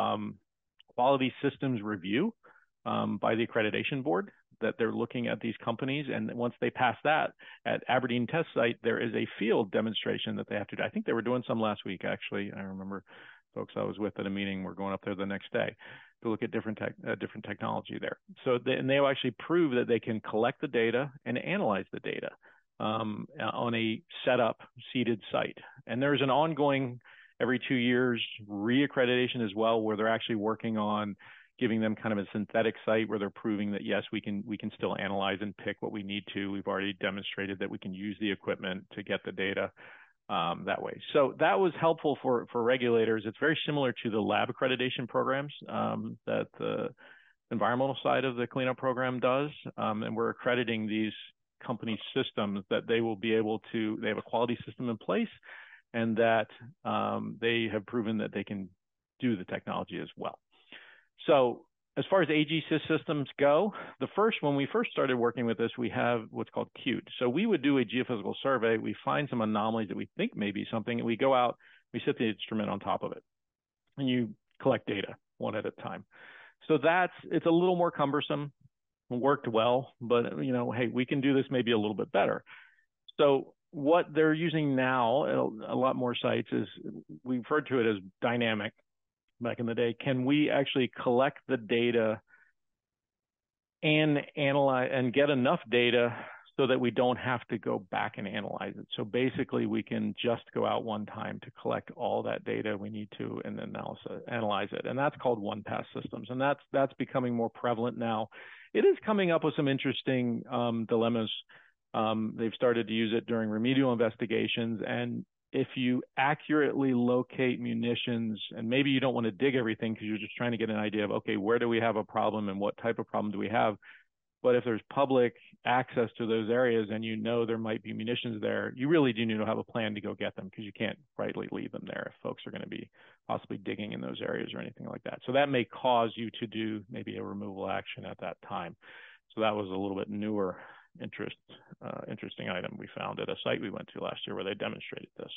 quality systems review by the accreditation board that they're looking at these companies. And once they pass that, at Aberdeen Test Site, there is a field demonstration that they have to do. I think they were doing some last week, actually. I remember folks I was with at a meeting were going up there the next day to look at different technology there. So they'll actually prove that they can collect the data and analyze the data on a seated site. And there's an ongoing, every 2 years, reaccreditation as well, where they're actually working on giving them kind of a synthetic site where they're proving that, yes, we can still analyze and pick what we need to. We've already demonstrated that we can use the equipment to get the data that way. So that was helpful for regulators. It's very similar to the lab accreditation programs that the environmental side of the cleanup program does. And we're accrediting these company systems that they will be able to, they have a quality system in place and that they have proven that they can do the technology as well. So as far as AGSys systems go, when we first started working with this, we have what's called CUTE. So we would do a geophysical survey. We find some anomalies that we think may be something, and we go out, we set the instrument on top of it, and you collect data one at a time. So it's a little more cumbersome. It worked well, but hey, we can do this maybe a little bit better. So what they're using now at a lot more sites is, we referred to it as dynamic back in the day. Can we actually collect the data and analyze and get enough data so that we don't have to go back and analyze it? So basically we can just go out one time to collect all that data we need to and then analyze it. And that's called one-pass systems. And that's becoming more prevalent now. It is coming up with some interesting dilemmas. They've started to use it during remedial investigations. And if you accurately locate munitions, and maybe you don't want to dig everything because you're just trying to get an idea of, okay, where do we have a problem and what type of problem do we have? But if there's public access to those areas and there might be munitions there, you really do need to have a plan to go get them, because you can't rightly leave them there if folks are going to be possibly digging in those areas or anything like that. So that may cause you to do maybe a removal action at that time. So that was a little bit newer interesting item we found at a site we went to last year where they demonstrated this.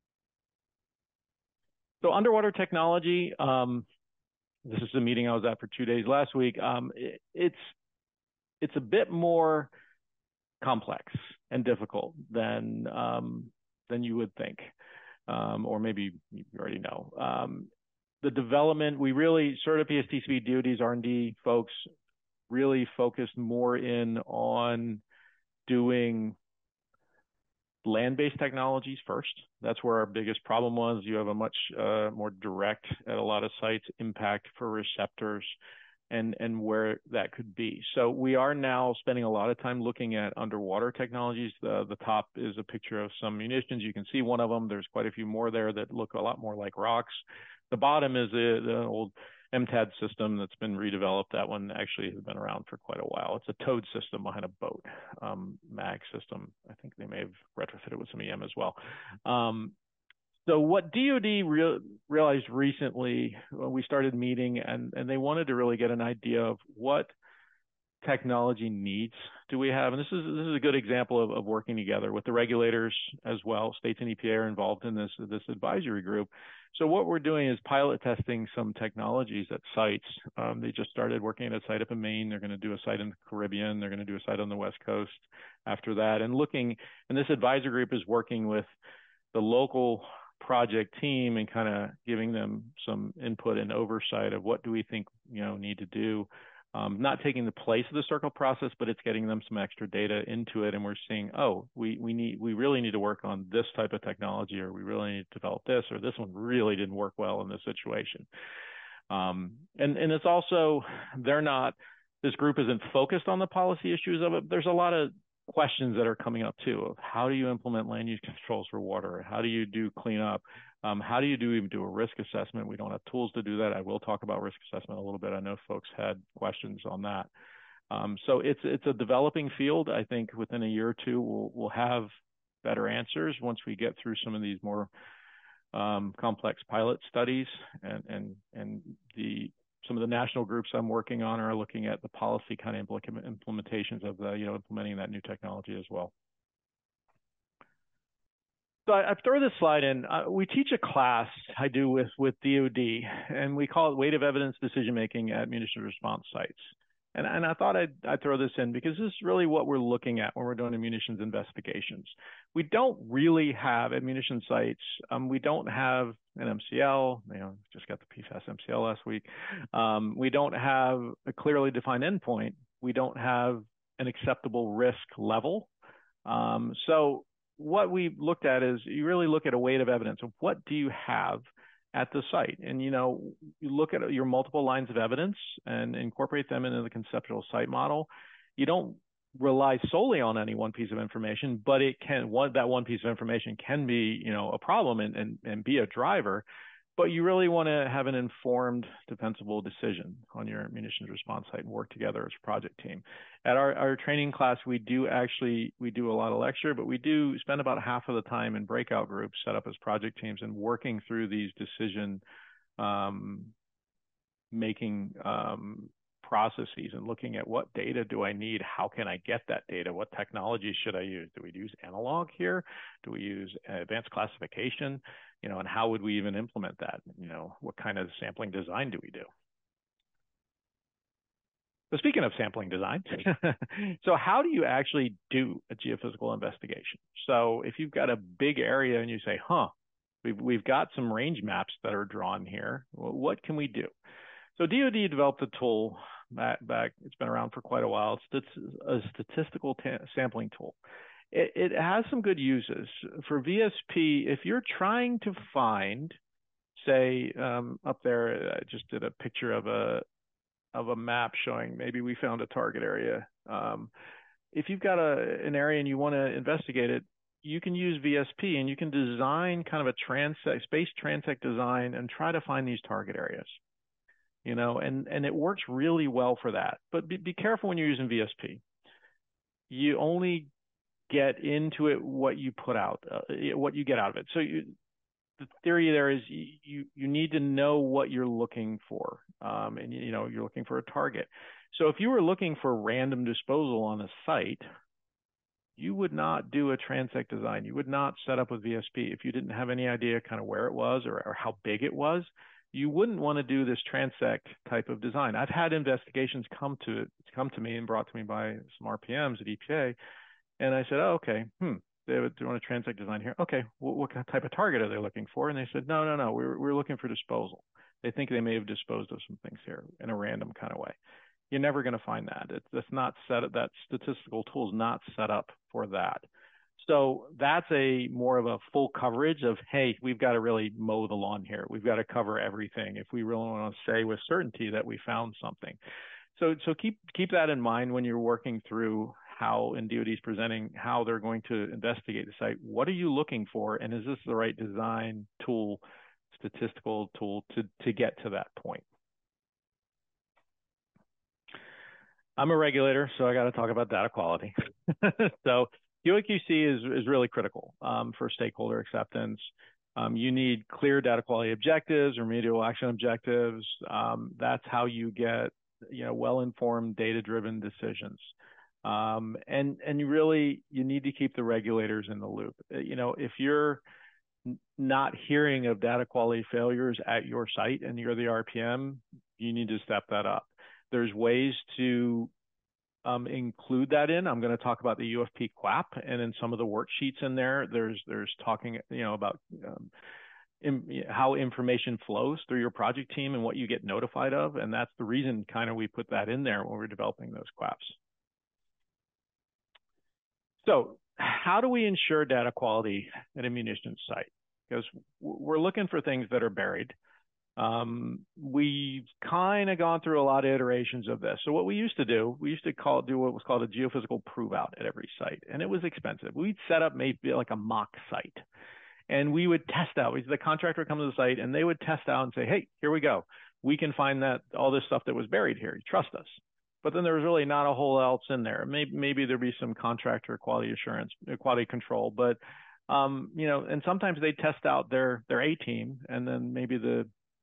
So underwater technology, this is a meeting I was at for 2 days last week. It's a bit more complex and difficult than you would think, or maybe you already know. The development, CERTA, PSTCB, DoD's R&D folks really focused more in on doing land-based technologies first. That's where our biggest problem was. You have a much more direct, at a lot of sites, impact for receptors and where that could be. So we are now spending a lot of time looking at underwater technologies. The top is a picture of some munitions. You can see one of them. There's quite a few more there that look a lot more like rocks. The bottom is the old MTAD system that's been redeveloped. That one actually has been around for quite a while. It's a towed system behind a boat, MAG system. I think they may have retrofitted with some EM as well. So what DoD realized recently, we started meeting, and they wanted to really get an idea of what technology needs do we have. And this is a good example of working together with the regulators as well. States and EPA are involved in this advisory group. So what we're doing is pilot testing some technologies at sites. They just started working at a site up in Maine. They're going to do a site in the Caribbean. They're going to do a site on the West Coast after that. And this advisory group is working with the local project team and kind of giving them some input and oversight of what do we think need to do not taking the place of the circle process, but it's getting them some extra data into it. And we're seeing, oh, we really need to work on this type of technology, or we really need to develop this, or this one really didn't work well in this situation. And it's also, this group isn't focused on the policy issues of it. There's a lot of questions that are coming up too, of how do you implement land use controls for water? How do you do cleanup? How do you even do a risk assessment? We don't have tools to do that. I will talk about risk assessment a little bit. I know folks had questions on that. So it's a developing field. I think within a year or two, we'll have better answers once we get through some of these more complex pilot studies, and some of the national groups I'm working on are looking at the policy kind of implementations of implementing that new technology as well. So I throw this slide in. We teach a class I do with DoD, and we call it Weight of Evidence Decision Making at Munitions Response Sites. And I thought I'd throw this in because this is really what we're looking at when we're doing munitions investigations. We don't really have at munition sites, we don't have an MCL, just got the PFAS MCL last week. We don't have a clearly defined endpoint. We don't have an acceptable risk level. So what we looked at is you really look at a weight of evidence of what do you have at the site. And, you look at your multiple lines of evidence and incorporate them into the conceptual site model. You don't rely solely on any one piece of information, but that one piece of information can be, a problem and be a driver. But you really want to have an informed, defensible decision on your munitions response site and work together as a project team. At our training class, we do a lot of lecture, but we do spend about half of the time in breakout groups set up as project teams and working through these decision making processes and looking at what data do I need? How can I get that data? What technology should I use? Do we use analog here? Do we use advanced classification? And how would we even implement that? What kind of sampling design do we do? So speaking of sampling design, so how do you actually do a geophysical investigation? So if you've got a big area and you say, we've got some range maps that are drawn here, well, what can we do? So DoD developed a tool back, it's been around for quite a while. It's a statistical sampling tool. It has some good uses. For VSP, if you're trying to find, say, up there, I just did a picture of a map showing maybe we found a target area. If you've got an area and you want to investigate it, you can use VSP and you can design kind of a space transect design and try to find these target areas. And it works really well for that. But be careful when you're using VSP. You only get into it what you put out, what you get out of it. So the theory there is you need to know what you're looking for, and you're looking for a target. So if you were looking for random disposal on a site, you would not do a transect design. You would not set up with VSP if you didn't have any idea kind of where it was or how big it was. You wouldn't want to do this transect type of design. I've had investigations come to me and brought to me by some RPMs at EPA. And I said, oh, okay, they want a transect design here. Okay, what type of target are they looking for? And they said, no, we're looking for disposal. They think they may have disposed of some things here in a random kind of way. You're never going to find that. That's not set up. That statistical tool is not set up for that. So that's more of a full coverage of, hey, we've got to really mow the lawn here. We've got to cover everything if we really want to say with certainty that we found something. So keep that in mind when you're working through how, and DoD is presenting how they're going to investigate the site. What are you looking for, and is this the right design tool, statistical tool to get to that point? I'm a regulator, so I got to talk about data quality. So QA/QC is really critical for stakeholder acceptance. You need clear data quality objectives, remedial action objectives. That's how you get well-informed, data-driven decisions. And you need to keep the regulators in the loop. If you're not hearing of data quality failures at your site and you're the RPM, you need to step that up. There's ways to include that in. I'm going to talk about the UFP QAP, and in some of the worksheets in there, there's talking about how information flows through your project team and what you get notified of. And that's the reason kind of we put that in there when we're developing those QAPs. So how do we ensure data quality at a munitions site? Because we're looking for things that are buried. We've kind of gone through a lot of iterations of this. So what we used to do do what was called a geophysical prove out at every site, and it was expensive. We'd set up maybe like a mock site, and we would test out. The contractor would come to the site, and they would test out and say, "Hey, here we go. We can find that all this stuff that was buried here. You trust us." But then there was really not a whole else in there. Maybe there'd be some contractor quality assurance, quality control, but and sometimes they test out their A team, and then maybe the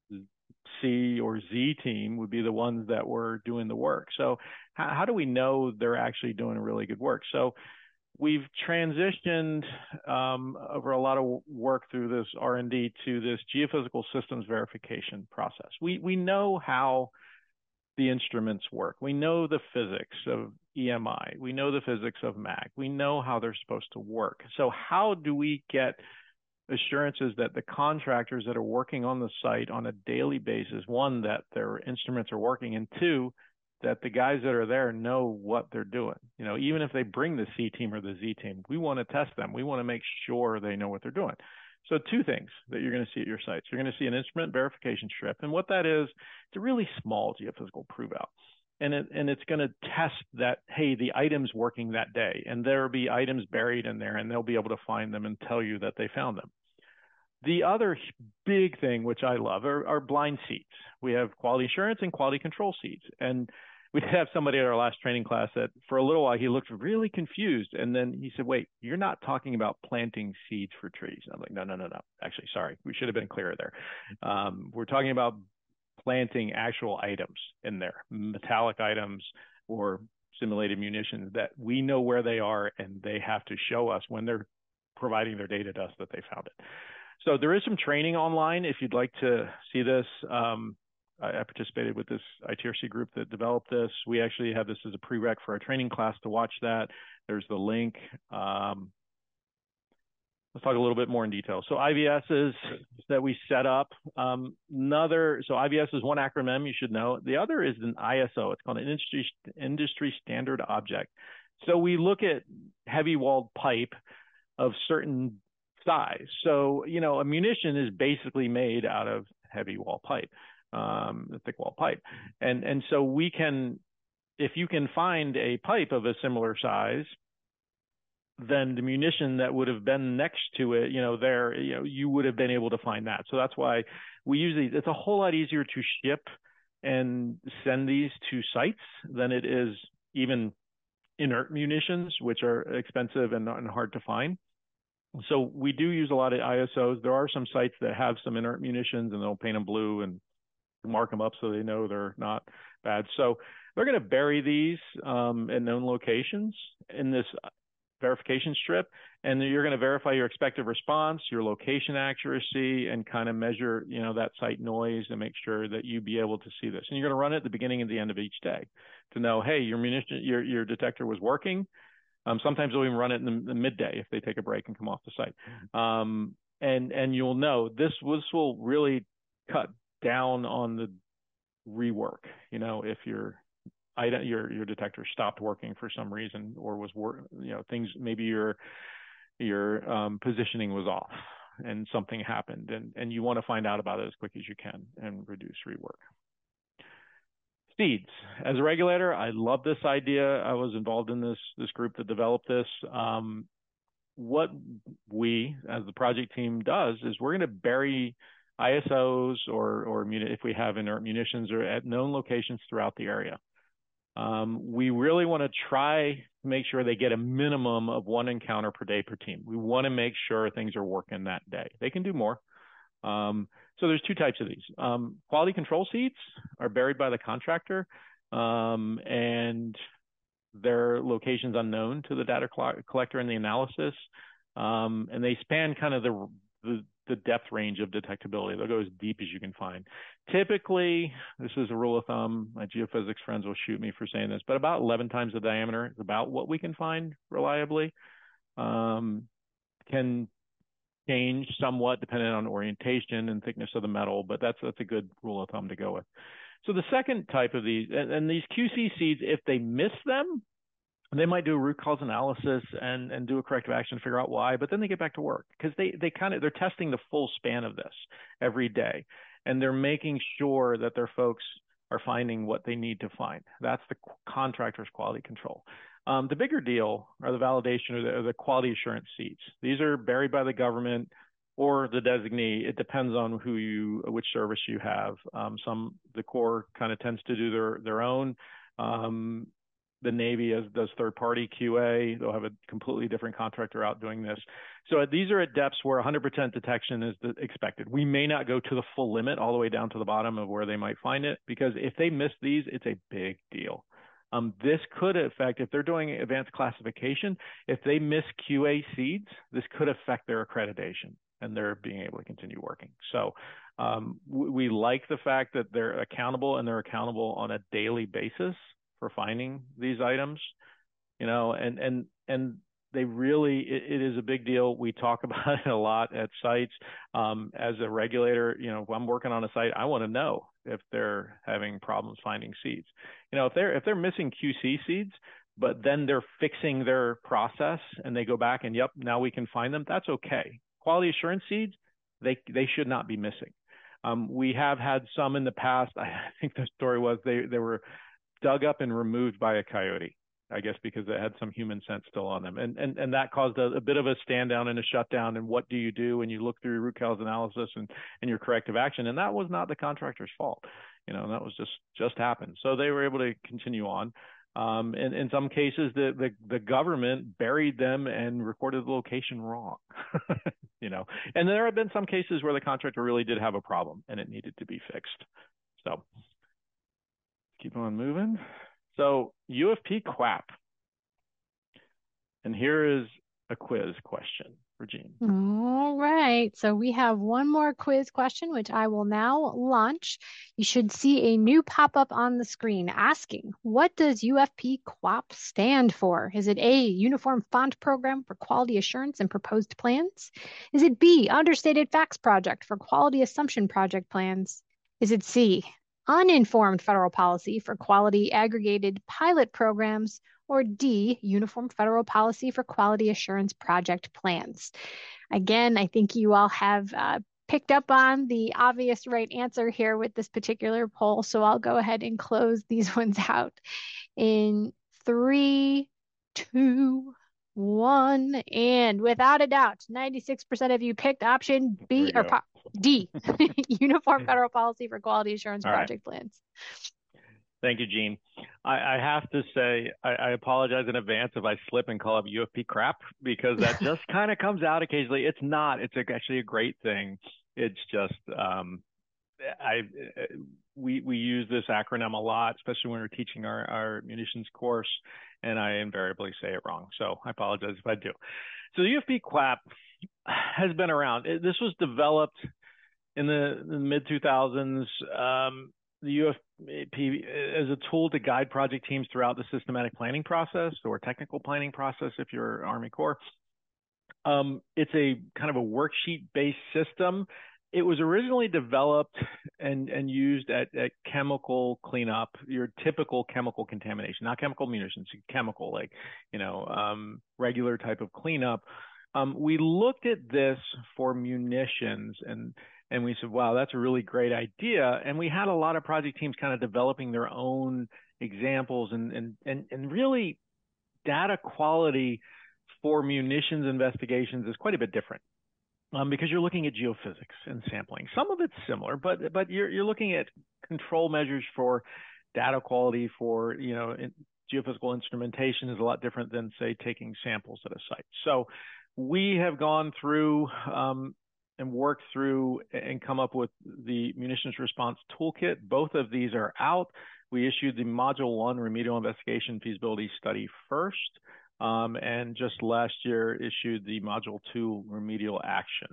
C or Z team would be the ones that were doing the work. So how do we know they're actually doing really good work? So we've transitioned over a lot of work through this R&D to this geophysical systems verification process. We know how the instruments work. We know the physics of EMI. We know the physics of MAG. We know how they're supposed to work. So how do we get assurances that the contractors that are working on the site on a daily basis, one, that their instruments are working, and two, that the guys that are there know what they're doing? Even if they bring the C team or the Z team, we want to test them. We want to make sure they know what they're doing. So two things that you're going to see at your sites. You're going to see an instrument verification strip. And what that is, it's a really small geophysical prove out. And it's going to test that, hey, the item's working that day. And there will be items buried in there, and they'll be able to find them and tell you that they found them. The other big thing, which I love, are blind seats. We have quality assurance and quality control seats. And we did have somebody at our last training class that for a little while, he looked really confused. And then he said, "Wait, you're not talking about planting seeds for trees." I'm like, no. Actually, sorry. We should have been clearer there. We're talking about planting actual items in there, metallic items or simulated munitions that we know where they are, and they have to show us when they're providing their data to us that they found it. So there is some training online if you'd like to see this. I participated with this ITRC group that developed this. We actually have this as a prereq for our training class to watch that. There's the link. Let's talk a little bit more in detail. So IVSs that we set up. So IVS is one acronym you should know. The other is an ISO. It's called an industry standard object. So we look at heavy walled pipe of certain size. So, a munition is basically made out of heavy wall pipe, thick wall pipe. And so we can, if you can find a pipe of a similar size, then the munition that would have been next to it, you would have been able to find that. So that's why we usually, it's a whole lot easier to ship and send these to sites than it is even inert munitions, which are expensive and hard to find. So we do use a lot of ISOs. There are some sites that have some inert munitions, and they'll paint them blue and mark them up so they know they're not bad. So they're going to bury these in known locations in this verification strip, and you're going to verify your expected response, your location accuracy, and kind of measure, that site noise and make sure that you be able to see this. And you're going to run it at the beginning and the end of each day to know, hey, your detector was working. Sometimes they'll even run it in the midday if they take a break and come off the site. And you'll know this will really cut down on the rework. If your detector stopped working for some reason, or was things, maybe your positioning was off and something happened, and you want to find out about it as quick as you can and reduce rework. Seeds. As a regulator, I love this idea. I was involved in this group that developed this. What we, as the project team, does is we're going to bury ISOs or if we have inert munitions, or at known locations throughout the area. We really want to try to make sure they get a minimum of one encounter per day per team. We want to make sure things are working that day. They can do more. So there's two types of these. Quality control seats are buried by the contractor, and their location's unknown to the data collector and the analysis. And they span kind of the depth range of detectability. They'll go as deep as you can find. Typically, this is a rule of thumb. My geophysics friends will shoot me for saying this, but about 11 times the diameter is about what we can find reliably. Can change somewhat depending on orientation and thickness of the metal, but that's a good rule of thumb to go with. So the second type of these, and these QC seeds, if they miss them, they might do a root cause analysis and do a corrective action to figure out why, but then they get back to work because they're testing the full span of this every day, and they're making sure that their folks are finding what they need to find. That's the contractor's quality control. The bigger deal are the validation or the quality assurance seats. These are buried by the government or the designee. It depends on which service you have. The Corps kind of tends to do their own. The Navy does third-party QA. They'll have a completely different contractor out doing this. So these are at depths where 100% detection is expected. We may not go to the full limit all the way down to the bottom of where they might find it, because if they miss these, it's a big deal. This could affect, if they're doing advanced classification, if they miss QA seeds, this could affect their accreditation and their being able to continue working. So we like the fact that they're accountable, and they're accountable on a daily basis for finding these items, and they really, it is a big deal. We talk about it a lot at sites. As a regulator, if I'm working on a site, I want to know if they're having problems finding seeds. If they're missing QC seeds, but then they're fixing their process and they go back and, yep, now we can find them, that's okay. Quality assurance seeds, they should not be missing. We have had some in the past. I think the story was they were dug up and removed by a coyote, I guess, because they had some human scent still on them. And that caused a bit of a stand down and a shutdown. And what do you do when you look through your root cause analysis and your corrective action? And that was not the contractor's fault. That was just happened. So they were able to continue on. And in some cases, the government buried them and recorded the location wrong. And there have been some cases where the contractor really did have a problem and it needed to be fixed. So keep on moving. So UFP QAP. And here is a quiz question for Jean. All right. So we have one more quiz question, which I will now launch. You should see a new pop-up on the screen asking, what does UFP QAP stand for? Is it A, Uniform Font Program for Quality Assurance and Proposed Plans? Is it B, Understated Facts Project for Quality Assumption Project Plans? Is it C, Uninformed Federal Policy for Quality Aggregated Pilot Programs? Or D, Uniform Federal Policy for Quality Assurance Project Plans? Again, I think you all have picked up on the obvious right answer here with this particular poll, so I'll go ahead and close these ones out in 3, 2, 1, and without a doubt, 96% of you picked option B or D, Uniform Federal Policy for Quality Assurance Project Plans. Thank you, Jean. I have to say, I apologize in advance if I slip and call up UFP crap, because that just kind of comes out occasionally. It's not. It's actually a great thing. It's just we use this acronym a lot, especially when we're teaching our munitions course, and I invariably say it wrong. So I apologize if I do. So the UFP QAP has been around. This was developed in the mid 2000s. The UFP as a tool to guide project teams throughout the systematic planning process or technical planning process if you're Army Corps. It's a kind of a worksheet-based system. It was originally developed and used at chemical cleanup, your typical chemical contamination, not chemical munitions, chemical, like, regular type of cleanup. We looked at this for munitions and we said, wow, that's a really great idea. And we had a lot of project teams kind of developing their own examples and really data quality for munitions investigations is quite a bit different. Because you're looking at geophysics and sampling. Some of it's similar, but you're looking at control measures for data quality for, geophysical instrumentation is a lot different than, say, taking samples at a site. So we have gone through and worked through and come up with the Munitions Response Toolkit. Both of these are out. We issued the Module 1 Remedial Investigation Feasibility Study first, and just last year issued the Module 2 Remedial Action.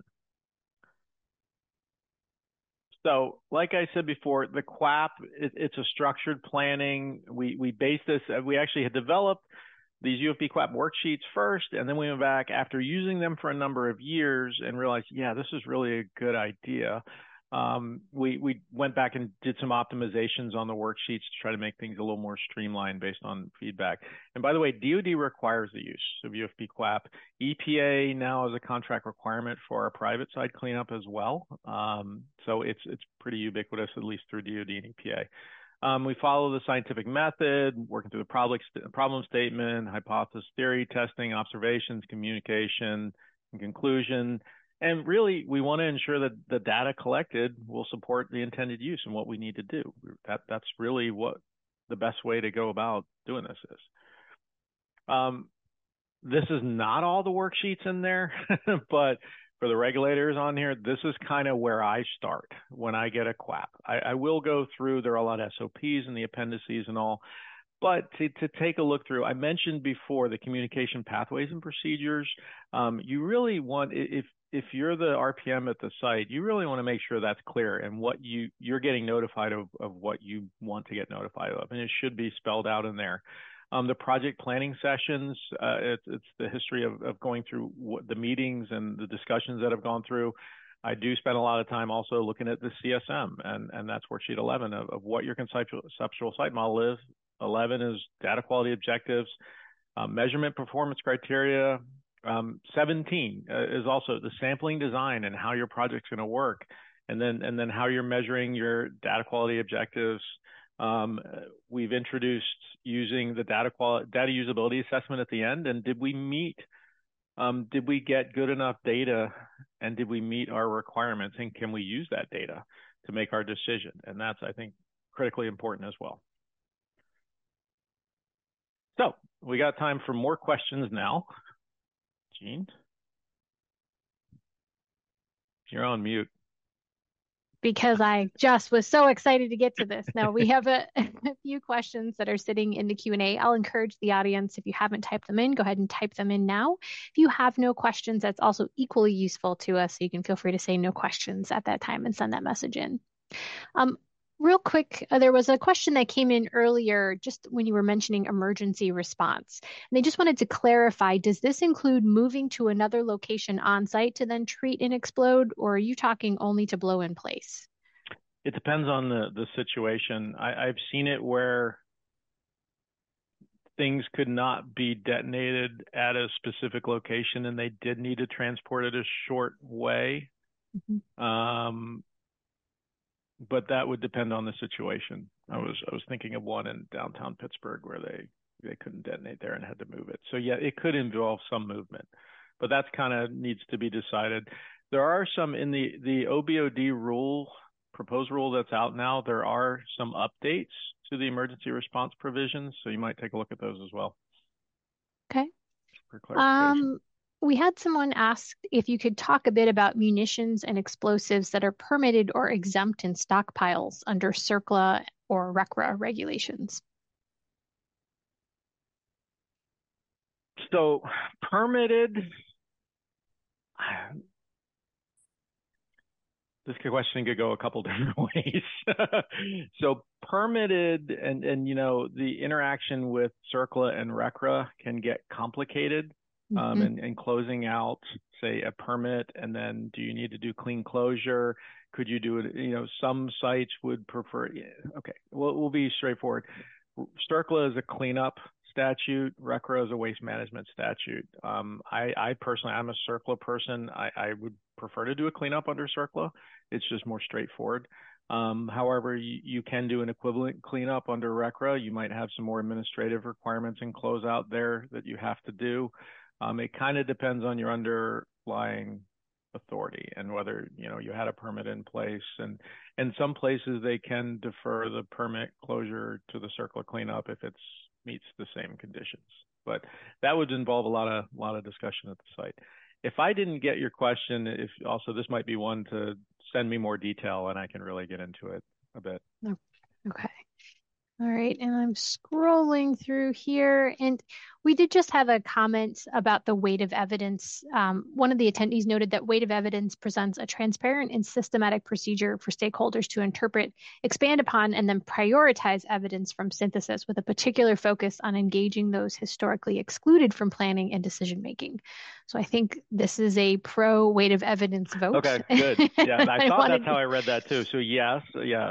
So like I said before, the QAP, it's a structured planning. We base this, we actually had developed these UFB QAP worksheets first, and then we went back after using them for a number of years and realized, yeah, this is really a good idea. We went back and did some optimizations on the worksheets to try to make things a little more streamlined based on feedback. And by the way, DoD requires the use of UFB QAP. EPA now is a contract requirement for our private side cleanup as well. So it's pretty ubiquitous, at least through DoD and EPA. We follow the scientific method, working through the problem statement, hypothesis theory, testing, observations, communication, and conclusion. And really, we want to ensure that the data collected will support the intended use and what we need to do. That's really what the best way to go about doing this is. This is not all the worksheets in there, but for the regulators on here, this is kind of where I start when I get a QAP. I will go through, there are a lot of SOPs and the appendices and all, but to take a look through, I mentioned before the communication pathways and procedures. You really want, if you're the RPM at the site, you really want to make sure that's clear and what you're getting notified of what you want to get notified of, and it should be spelled out in there. The project planning sessions, it's the history of going through the meetings and the discussions that have gone through. I do spend a lot of time also looking at the CSM, and that's worksheet 11 of what your conceptual site model is. 11 is data quality objectives, measurement performance criteria. 17 is also the sampling design and how your project's going to work, and then how you're measuring your data quality objectives. We've introduced using the data usability assessment at the end, and did we get good enough data, and did we meet our requirements, and can we use that data to make our decision? And that's, I think, critically important as well. So we got time for more questions now. Jean, you're on mute. Because I just was so excited to get to this. Now we have a few questions that are sitting in the Q&A. I'll encourage the audience, if you haven't typed them in, go ahead and type them in now. If you have no questions, that's also equally useful to us. So you can feel free to say no questions at that time and send that message in. Real quick, there was a question that came in earlier just when you were mentioning emergency response. And they just wanted to clarify, does this include moving to another location on site to then treat and explode, or are you talking only to blow in place? It depends on the situation. I've seen it where things could not be detonated at a specific location and they did need to transport it a short way. Mm-hmm. But that would depend on the situation. I was thinking of one in downtown Pittsburgh where they couldn't detonate there and had to move it. So yeah, it could involve some movement, but that's kind of needs to be decided. There are some in the OBOD rule, proposed rule that's out now. There are some updates to the emergency response provisions, so you might take a look at those as well. Okay. For clarification. We had someone ask if you could talk a bit about munitions and explosives that are permitted or exempt in stockpiles under CERCLA or RCRA regulations. So permitted, this question could go a couple different ways. So permitted and you know, the interaction with CERCLA and RCRA can get complicated. And closing out, say, a permit, and then do you need to do clean closure? Could you do it? You know, some sites would prefer. Okay, well, we'll be straightforward. CERCLA is a cleanup statute. RCRA is a waste management statute. I personally, I'm a CERCLA person. I would prefer to do a cleanup under CERCLA. It's just more straightforward. However, you can do an equivalent cleanup under RCRA. You might have some more administrative requirements and closeout there that you have to do. It kind of depends on your underlying authority and whether you had a permit in place. And some places they can defer the permit closure to the CERCLA cleanup if it meets the same conditions. But that would involve a lot of discussion at the site. If I didn't get your question, if also this might be one to send me more detail and I can really get into it a bit. Okay. All right, and I'm scrolling through here, and we did just have a comment about the weight of evidence. One of the attendees noted that weight of evidence presents a transparent and systematic procedure for stakeholders to interpret, expand upon, and then prioritize evidence from synthesis with a particular focus on engaging those historically excluded from planning and decision making. So I think this is a pro weight of evidence vote. Okay, good. Yeah, I thought that's how to I read that too. So yes, yeah,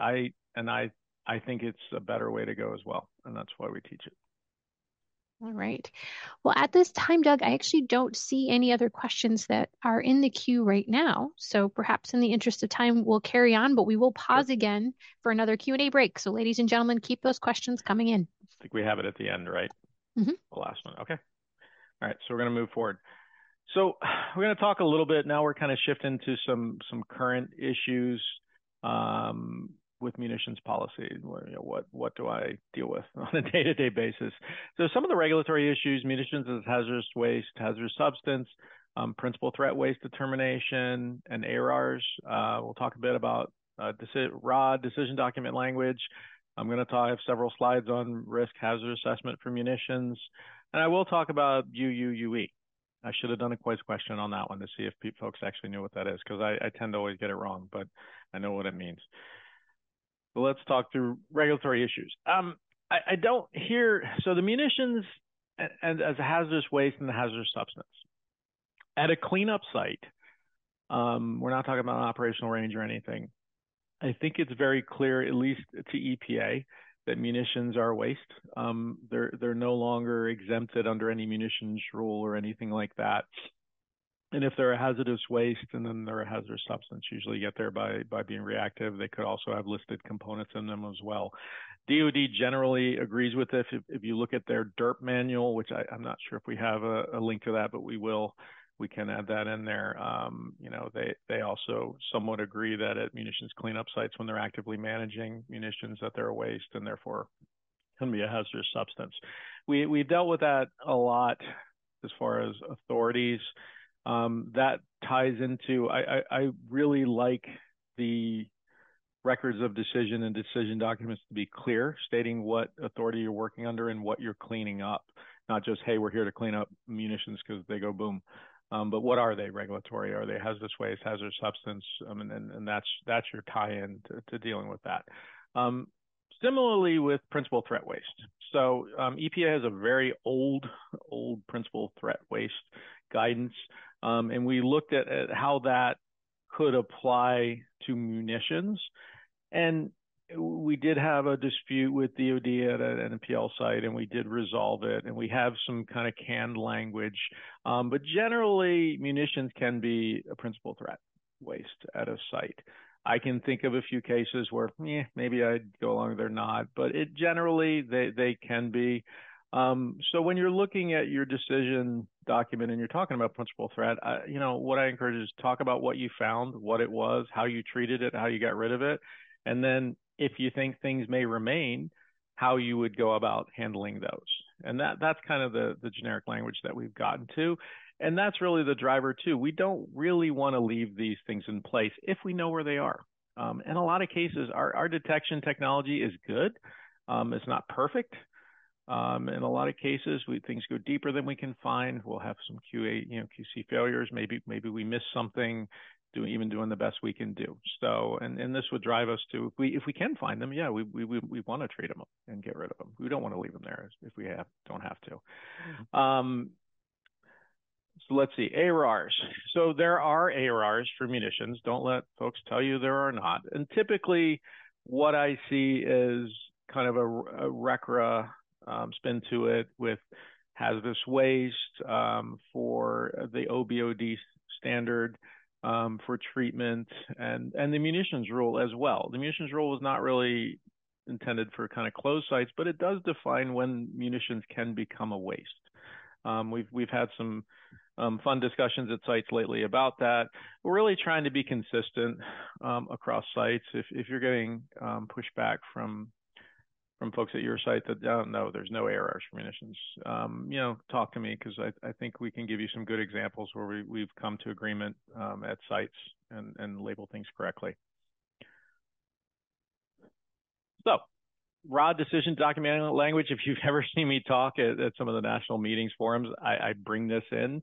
I think it's a better way to go as well, and that's why we teach it. All right. Well, at this time, Doug, I actually don't see any other questions that are in the queue right now. So perhaps in the interest of time, we'll carry on, but we will Sure. pause again for another Q&A break. So ladies and gentlemen, keep those questions coming in. I think we have it at the end, right? Mhm. The last one. Okay. All right. So we're going to move forward. So we're going to talk a little bit now. We're kind of shifting to some current issues with munitions policy. What do I deal with on a day-to-day basis? So some of the regulatory issues: munitions as hazardous waste, hazardous substance, principal threat waste determination, and ARARs. We'll talk a bit about ROD, decision document language. I'm going to have several slides on risk hazard assessment for munitions, and I will talk about UUUE. I should have done a quiz question on that one to see if folks actually knew what that is, because I tend to always get it wrong, but I know what it means. But let's talk through regulatory issues. I don't hear, so the munitions and as a hazardous waste and the hazardous substance. At a cleanup site, we're not talking about an operational range or anything. I think it's very clear, at least to EPA, that munitions are waste. They're no longer exempted under any munitions rule or anything like that. And if they're a hazardous waste and then they're a hazardous substance, usually get there by being reactive. They could also have listed components in them as well. DoD generally agrees with this. If you look at their DERP manual, which I'm not sure if we have a link to that, but we will. We can add that in there. They also somewhat agree that at munitions cleanup sites, when they're actively managing munitions, that they're a waste and therefore can be a hazardous substance. We've dealt with that a lot as far as authorities. That ties into, I really like the records of decision and decision documents to be clear, stating what authority you're working under and what you're cleaning up. Not just, hey, we're here to clean up munitions because they go boom. But what are they regulatory? Are they hazardous waste, hazardous substance? And that's your tie-in to dealing with that. Similarly with principal threat waste. So EPA has a very old principal threat waste guidance. And we looked at how that could apply to munitions. And we did have a dispute with DoD at an NPL site, and we did resolve it. And we have some kind of canned language. But generally, munitions can be a principal threat waste at a site. I can think of a few cases where maybe I'd go along, they're not, but generally they can be. So when you're looking at your decision document and you're talking about principal threat, what I encourage is talk about what you found, what it was, how you treated it, how you got rid of it, and then if you think things may remain, how you would go about handling those. And that's kind of the generic language that we've gotten to. And that's really the driver too. We don't really want to leave these things in place if we know where they are. In a lot of cases, our detection technology is good. It's not perfect. In a lot of cases, things go deeper than we can find. We'll have some QC failures. Maybe we miss something, doing the best we can do. So, and this would drive us to, if we can find them, yeah, we want to treat them and get rid of them. We don't want to leave them there if we don't have to. So let's see, ARRs. So there are ARRs for munitions. Don't let folks tell you there are not. And typically, what I see is kind of a RCRA spin to it with hazardous waste for the OBOD standard for treatment and the munitions rule as well. The munitions rule was not really intended for kind of closed sites, but it does define when munitions can become a waste. We've had some fun discussions at sites lately about that. We're really trying to be consistent across sites. If you're getting pushback from folks at your site that don't know there's no ARRs for munitions, talk to me, because I think we can give you some good examples where we've come to agreement at sites and label things correctly. So ROD decision document language, if you've ever seen me talk at some of the national meetings forums, I bring this in.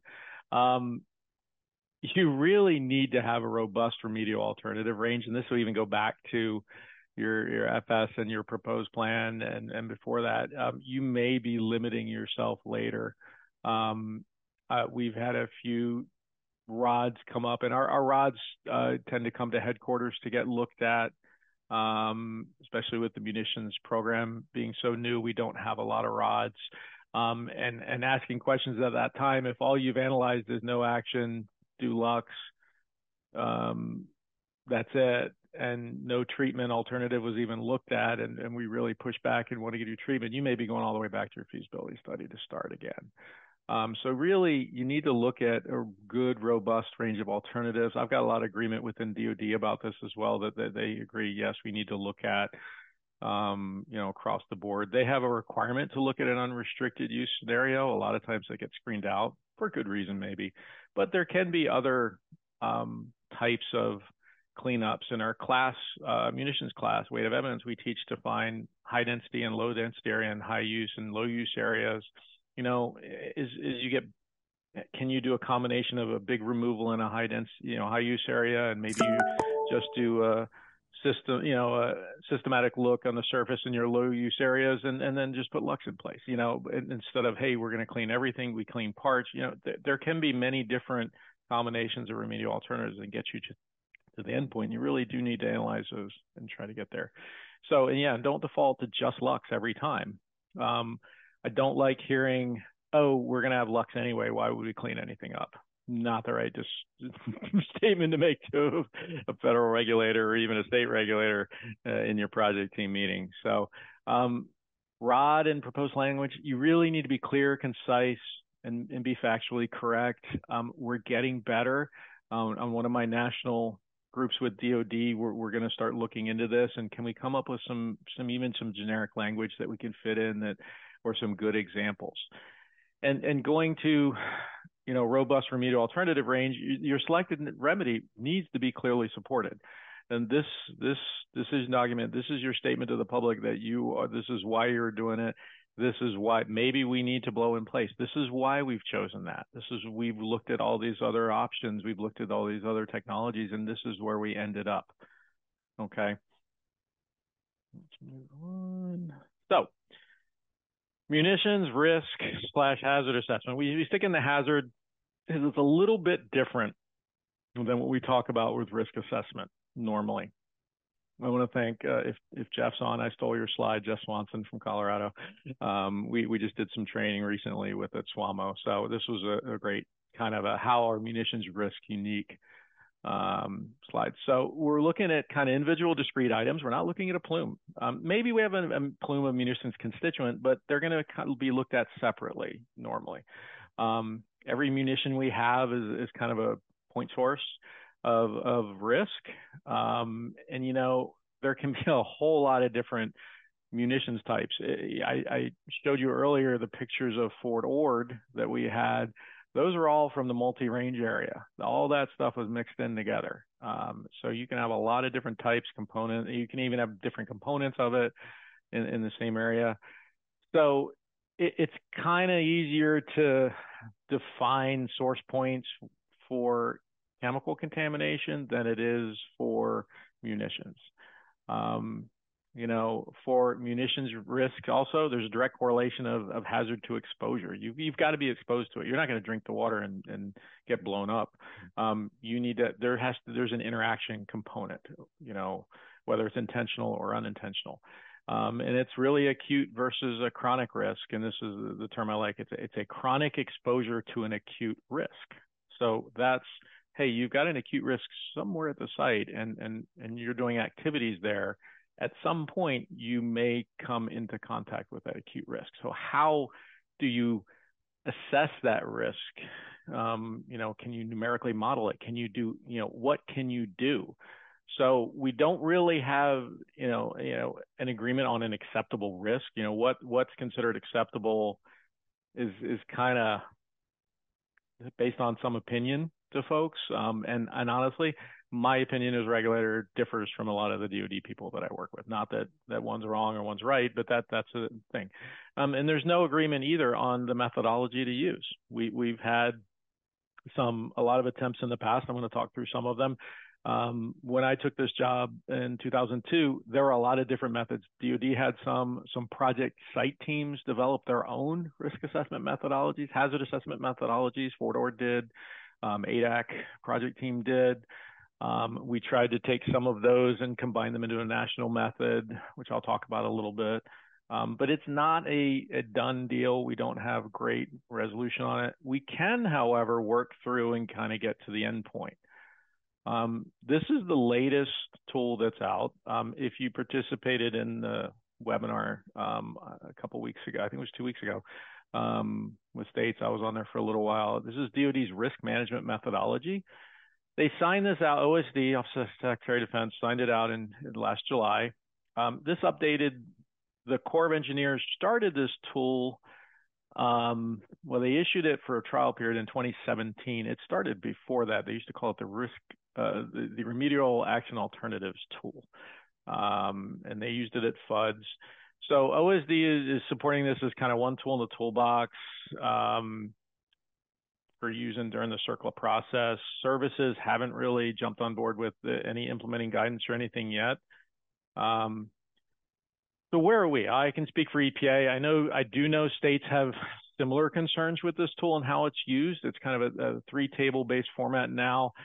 You really need to have a robust remedial alternative range, and this will even go back to your FS and your proposed plan, and before that, you may be limiting yourself later. We've had a few RODs come up, and our RODs tend to come to headquarters to get looked at, especially with the munitions program being so new. We don't have a lot of RODs, and asking questions at that time. If all you've analyzed is no action, do Lux, that's it, and no treatment alternative was even looked at, and we really push back and want to give you treatment, you may be going all the way back to your feasibility study to start again. So really, you need to look at a good, robust range of alternatives. I've got a lot of agreement within DoD about this as well, that they agree, yes, we need to look at, across the board. They have a requirement to look at an unrestricted use scenario. A lot of times they get screened out for good reason, maybe. But there can be other types of cleanups. In our class, munitions class, weight of evidence, we teach to find high density and low density area and high use and low use areas. Can you do a combination of a big removal in a high density, high use area, and maybe you just do a systematic look on the surface in your low use areas, and then just put Lux in place, instead of, hey, we're going to clean everything, we clean parts. There can be many different combinations of remedial alternatives that get you to the end point. You really do need to analyze those and try to get there. So, and yeah, don't default to just Lux every time. I don't like hearing, oh, we're going to have Lux anyway, why would we clean anything up? Not the right statement to make to a federal regulator or even a state regulator in your project team meeting. So ROD and proposed language, you really need to be clear, concise, and be factually correct. We're getting better. On one of my national groups with DoD, we're going to start looking into this, and can we come up with some generic language that we can fit in, that, or some good examples. And going to, robust remedial alternative range, your selected remedy needs to be clearly supported. And this decision document, this is your statement to the public that this is why you're doing it. This is why maybe we need to blow in place. This is why we've chosen that. We've looked at all these other options. We've looked at all these other technologies, and this is where we ended up. Okay. Let's move on. So, munitions risk / hazard assessment. We stick in the hazard because it's a little bit different than what we talk about with risk assessment normally. I want to thank, if Jeff's on, I stole your slide, Jeff Swanson from Colorado. We just did some training recently with at SWAMO. So this was a great kind of how our munitions risk unique slide. So we're looking at kind of individual discrete items. We're not looking at a plume. Maybe we have a plume of munitions constituent, but they're going to be looked at separately normally. Every munition we have is kind of a point source of risk. And, there can be a whole lot of different munitions types. I showed you earlier the pictures of Fort Ord that we had. Those are all from the multi-range area. All that stuff was mixed in together. So you can have a lot of different types, components. You can even have different components of it in the same area. So it's kind of easier to define source points for chemical contamination than it is for munitions. For munitions risk also, there's a direct correlation of hazard to exposure. You've got to be exposed to it. You're not going to drink the water and get blown up. There's an interaction component, whether it's intentional or unintentional. And it's really acute versus a chronic risk. And this is the term I like. It's a chronic exposure to an acute risk. So that's, hey, you've got an acute risk somewhere at the site, and you're doing activities there. At some point, you may come into contact with that acute risk. So how do you assess that risk? Can you numerically model it? Can you do, what can you do? So we don't really have, an agreement on an acceptable risk. What's considered acceptable is kind of based on some opinion to folks. And honestly, my opinion as a regulator differs from a lot of the DoD people that I work with. Not that one's wrong or one's right, but that's a thing. And there's no agreement either on the methodology to use. We've had a lot of attempts in the past. I'm going to talk through some of them. When I took this job in 2002, there were a lot of different methods. DoD had some project site teams develop their own risk assessment methodologies, hazard assessment methodologies. Fort Ord did, ADAC project team did. We tried to take some of those and combine them into a national method, which I'll talk about a little bit. But it's not a done deal. We don't have great resolution on it. We can, however, work through and kind of get to the end point. This is the latest tool that's out. If you participated in the webinar a couple weeks ago, I think it was 2 weeks ago, with states, I was on there for a little while. This is DoD's risk management methodology. They signed this out, OSD, Office of Secretary of Defense, signed it out in last July. This updated, the Corps of Engineers started this tool. Well, they issued it for a trial period in 2017. It started before that. They used to call it the Remedial Action Alternatives tool. And they used it at FUDs. So OSD is supporting this as kind of one tool in the toolbox for using during the CERCLA process. Services haven't really jumped on board with any implementing guidance or anything yet. So where are we? I can speak for EPA. I do know states have similar concerns with this tool and how it's used. It's kind of a 3-table based format now.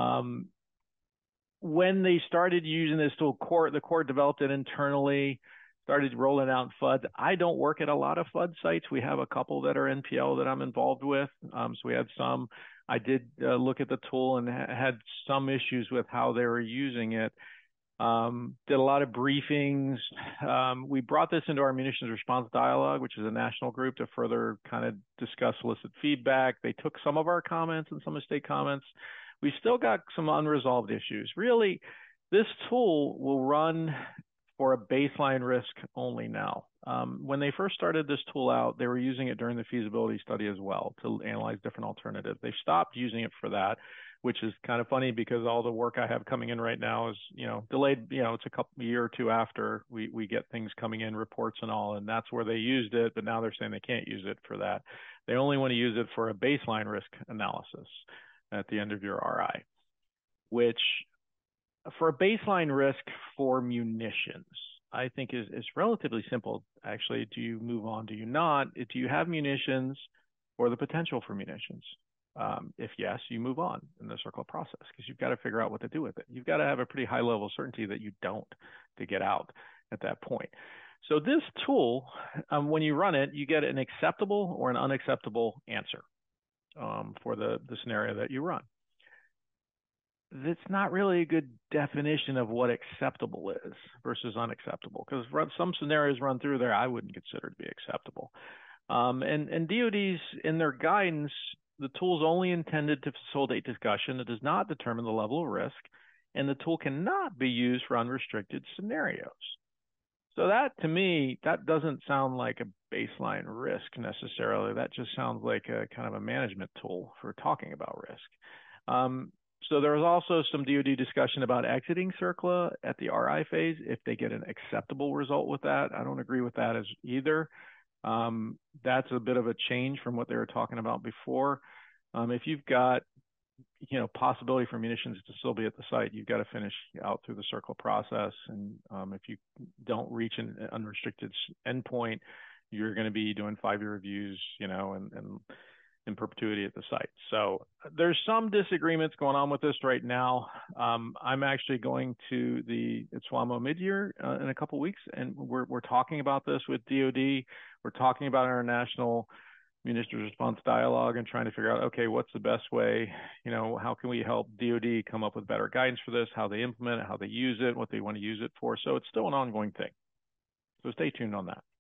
When they started using this tool, the Corps developed it internally, started rolling out FUD. I don't work at a lot of FUD sites. We have a couple that are NPL that I'm involved with. So we had some. I did look at the tool and had some issues with how they were using it. Did a lot of briefings. We brought this into our munitions response dialogue, which is a national group to further kind of discuss, solicit feedback. They took some of our comments and some of the state comments. We still got some unresolved issues. Really, this tool will run for a baseline risk only now. When they first started this tool out, they were using it during the feasibility study as well to analyze different alternatives. They stopped using it for that, which is kind of funny because all the work I have coming in right now is, delayed. It's a year or two after we get things coming in, reports and all, and that's where they used it. But now they're saying they can't use it for that. They only want to use it for a baseline risk analysis at the end of your RI, which for a baseline risk for munitions, I think is relatively simple. Actually, do you move on? Do you not? Do you have munitions or the potential for munitions? If yes, you move on in the CERCLA process because you've got to figure out what to do with it. You've got to have a pretty high level of certainty that you don't to get out at that point. So this tool, when you run it, you get an acceptable or an unacceptable answer for the scenario that you run. That's not really a good definition of what acceptable is versus unacceptable, because some scenarios run through there I wouldn't consider to be acceptable. And DoD's, in their guidance, the tool is only intended to facilitate discussion. It does not determine the level of risk, and the tool cannot be used for unrestricted scenarios. So that, to me, that doesn't sound like a baseline risk necessarily. That just sounds like a kind of a management tool for talking about risk. So there was also some DoD discussion about exiting CERCLA at the RI phase if they get an acceptable result with that. I don't agree with that as either. That's a bit of a change from what they were talking about before. If you've got, possibility for munitions to still be at the site, you've got to finish out through the CERCLA process. And if you don't reach an unrestricted endpoint, you're going to be doing 5-year reviews, and in perpetuity at the site. So there's some disagreements going on with this right now. I'm actually going to the SWAMO mid-year in a couple of weeks, and we're talking about this with DoD. We're talking about our national munitions response dialogue and trying to figure out, okay, what's the best way? How can we help DoD come up with better guidance for this, how they implement it, how they use it, what they want to use it for. So it's still an ongoing thing. So stay tuned on that.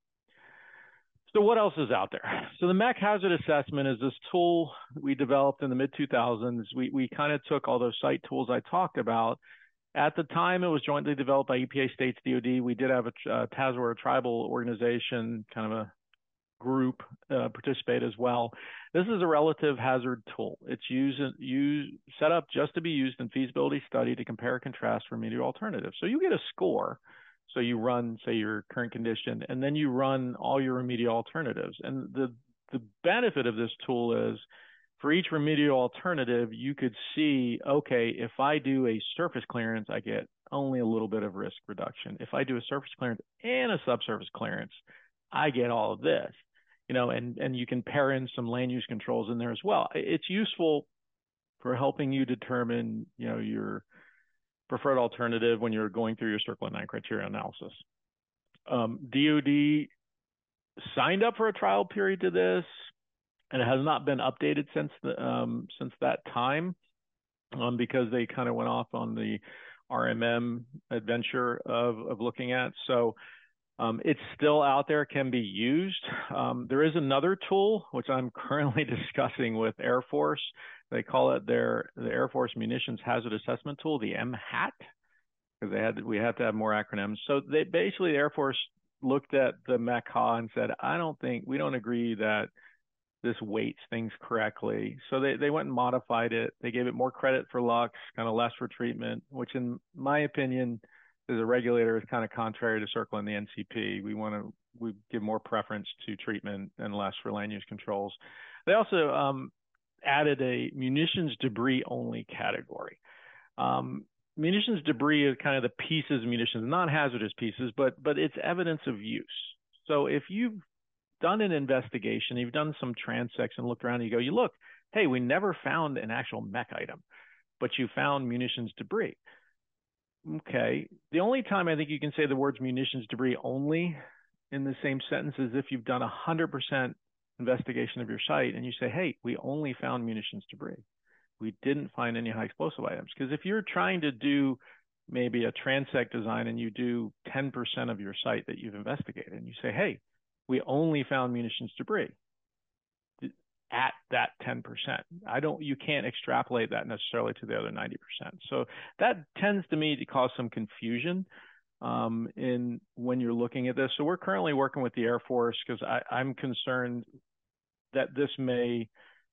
So what else is out there? So the MEC hazard assessment is this tool we developed in the mid-2000s. We kind of took all those site tools I talked about. At the time, it was jointly developed by EPA, states, DoD. We did have a TASOR, a tribal organization, kind of a group participate as well. This is a relative hazard tool. It's set up just to be used in feasibility study to compare and contrast remedial alternatives. So you get a score. So you run, say, your current condition, and then you run all your remedial alternatives. And the benefit of this tool is for each remedial alternative, you could see, okay, if I do a surface clearance, I get only a little bit of risk reduction. If I do a surface clearance and a subsurface clearance, I get all of this. And you can pair in some land use controls in there as well. It's useful for helping you determine, your preferred alternative when you're going through your Circle of Nine criteria analysis. DoD signed up for a trial period to this, and it has not been updated since that time, because they kind of went off on the RMM adventure of looking at. So it's still out there, can be used. There is another tool, which I'm currently discussing with Air Force. They call it the Air Force Munitions Hazard Assessment Tool, the MHAT, because we had to have more acronyms. So the Air Force looked at the MECHA and said, we don't agree that this weights things correctly. So they went and modified it. They gave it more credit for lux, kind of less for treatment, which in my opinion, as a regulator, is kind of contrary to Circle and the NCP. We give more preference to treatment and less for land use controls. They also added a munitions debris only category. Munitions debris is kind of the pieces of munitions, non-hazardous pieces, but it's evidence of use. So if you've done an investigation, you've done some transects and looked around and you look, hey, we never found an actual mech item, but you found munitions debris. Okay. The only time I think you can say the words munitions debris only in the same sentence is if you've done 100% investigation of your site and you say, hey, we only found munitions debris. We didn't find any high explosive items. Because if you're trying to do maybe a transect design and you do 10% of your site that you've investigated and you say, hey, we only found munitions debris at that 10%. You can't extrapolate that necessarily to the other 90%. So that tends to me to cause some confusion in when you're looking at this. So we're currently working with the Air Force because I'm concerned that this may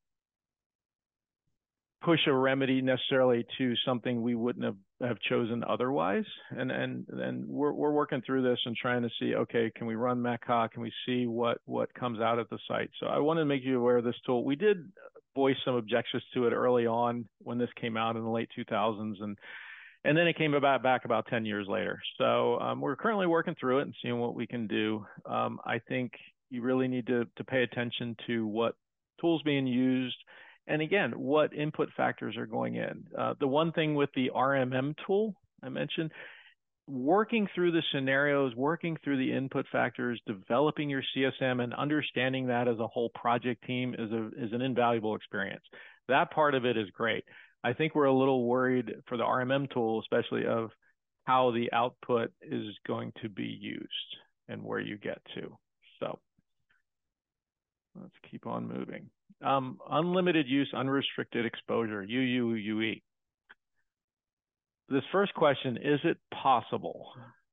push a remedy necessarily to something we wouldn't have chosen otherwise. And we're working through this and trying to see, okay, can we run MECHA? Can we see what comes out at the site? So I want to make you aware of this tool. We did voice some objections to it early on when this came out in the late 2000s, and then it came back about 10 years later. So we're currently working through it and seeing what we can do. I think you really need to pay attention to what tools being used, and again, what input factors are going in. The one thing with the RMM tool I mentioned, working through the scenarios, working through the input factors, developing your CSM and understanding that as a whole project team is an invaluable experience. That part of it is great. I think we're a little worried for the RMM tool, especially of how the output is going to be used and where you get to. So let's keep on moving. Unlimited use, unrestricted exposure, UUUE. This first question, is it possible?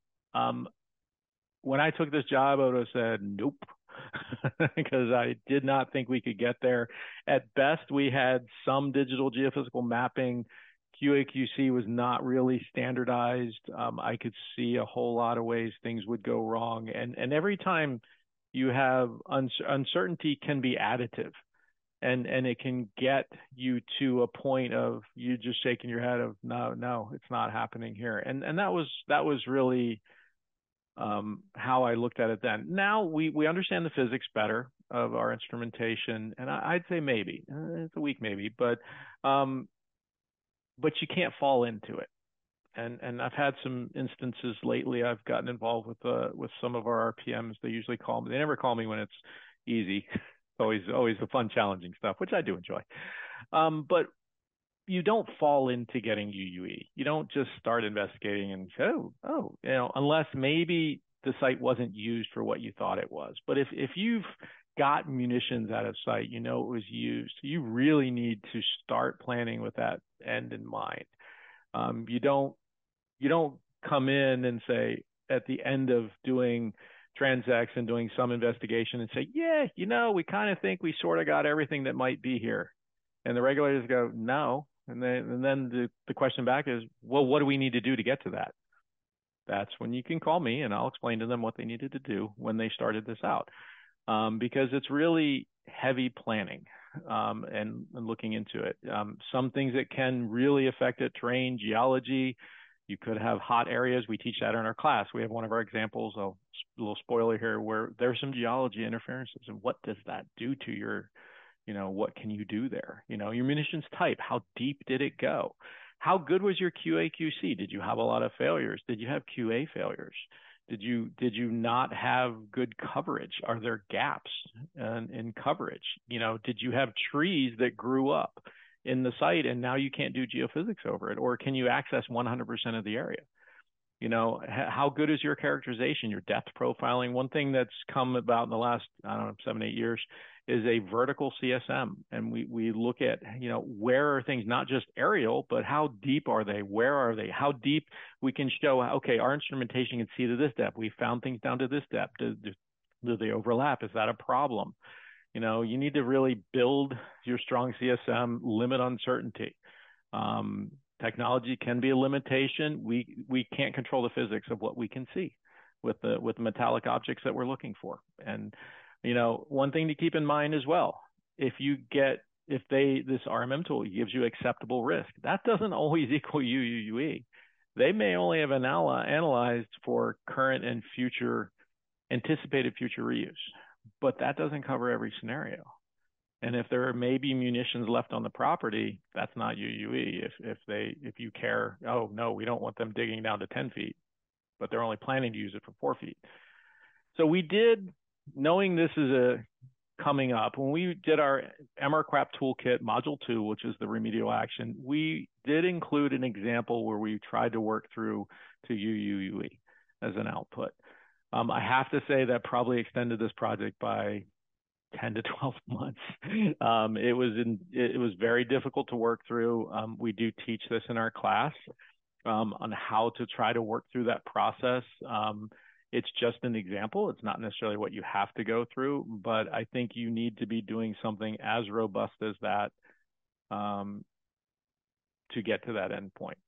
When I took this job, I would have said nope, because I did not think we could get there. At best, we had some digital geophysical mapping. QA/QC was not really standardized. I could see a whole lot of ways things would go wrong. And every time you have uncertainty can be additive. And it can get you to a point of you just shaking your head of no, it's not happening here. And that was really how I looked at it then. Now we understand the physics better of our instrumentation, and I'd say maybe it's a weak maybe, but you can't fall into it. And I've had some instances lately. I've gotten involved with some of our RPMs. They usually call me. They never call me when it's easy. Always the fun, challenging stuff, which I do enjoy. But you don't fall into getting UUE. You don't just start investigating and say, unless maybe the site wasn't used for what you thought it was. But if you've got munitions at a site, it was used, you really need to start planning with that end in mind. You don't come in and say at the end of doing transects and doing some investigation and say, yeah, we kind of think we sort of got everything that might be here. And the regulators go, no. And then the question back is, well, what do we need to do to get to that? That's when you can call me and I'll explain to them what they needed to do when they started this out. Because it's really heavy planning and looking into it. Some things that can really affect it, terrain, geology. You could have hot areas. We teach that in our class. We have one of our examples, a little spoiler here, where there's some geology interferences. And what does that do to your, what can you do there? Your munitions type, how deep did it go? How good was your QA/QC? Did you have a lot of failures? Did you have QA failures? Did you not have good coverage? Are there gaps in coverage? Did you have trees that grew up in the site and now you can't do geophysics over it? Or can you access 100% of the area? How good is your characterization, your depth profiling? One thing that's come about in the last, 7, 8 years is a vertical CSM. And we look at, where are things, not just aerial, but how deep are they? Where are they? How deep we can show, okay, our instrumentation can see to this depth. We found things down to this depth. Do they overlap? Is that a problem? You need to really build your strong CSM, limit uncertainty. Technology can be a limitation. We can't control the physics of what we can see with the metallic objects that we're looking for. And one thing to keep in mind as well, this RMM tool gives you acceptable risk, that doesn't always equal UUE. They may only have analyzed for current and anticipated future reuse, but that doesn't cover every scenario. And if there may be munitions left on the property, that's not UUE. If you care, oh no, we don't want them digging down to 10 feet, but they're only planning to use it for 4 feet. So we did, knowing this is coming up, when we did our MRCRAP toolkit module 2, which is the remedial action, we did include an example where we tried to work through to UUE as an output. I have to say that probably extended this project by 10 to 12 months. It was very difficult to work through. We do teach this in our class on how to try to work through that process. It's just an example. It's not necessarily what you have to go through, but I think you need to be doing something as robust as that to get to that end point.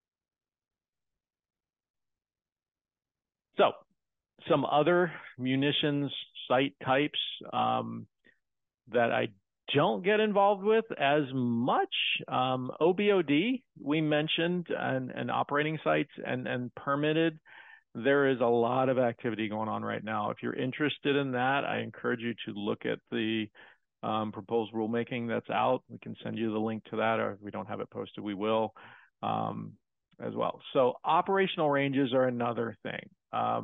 So some other munitions site types that I don't get involved with as much. OBOD, we mentioned, and operating sites and permitted. There is a lot of activity going on right now. If you're interested in that, I encourage you to look at the proposed rulemaking that's out. We can send you the link to that, or if we don't have it posted, we will as well. So operational ranges are another thing.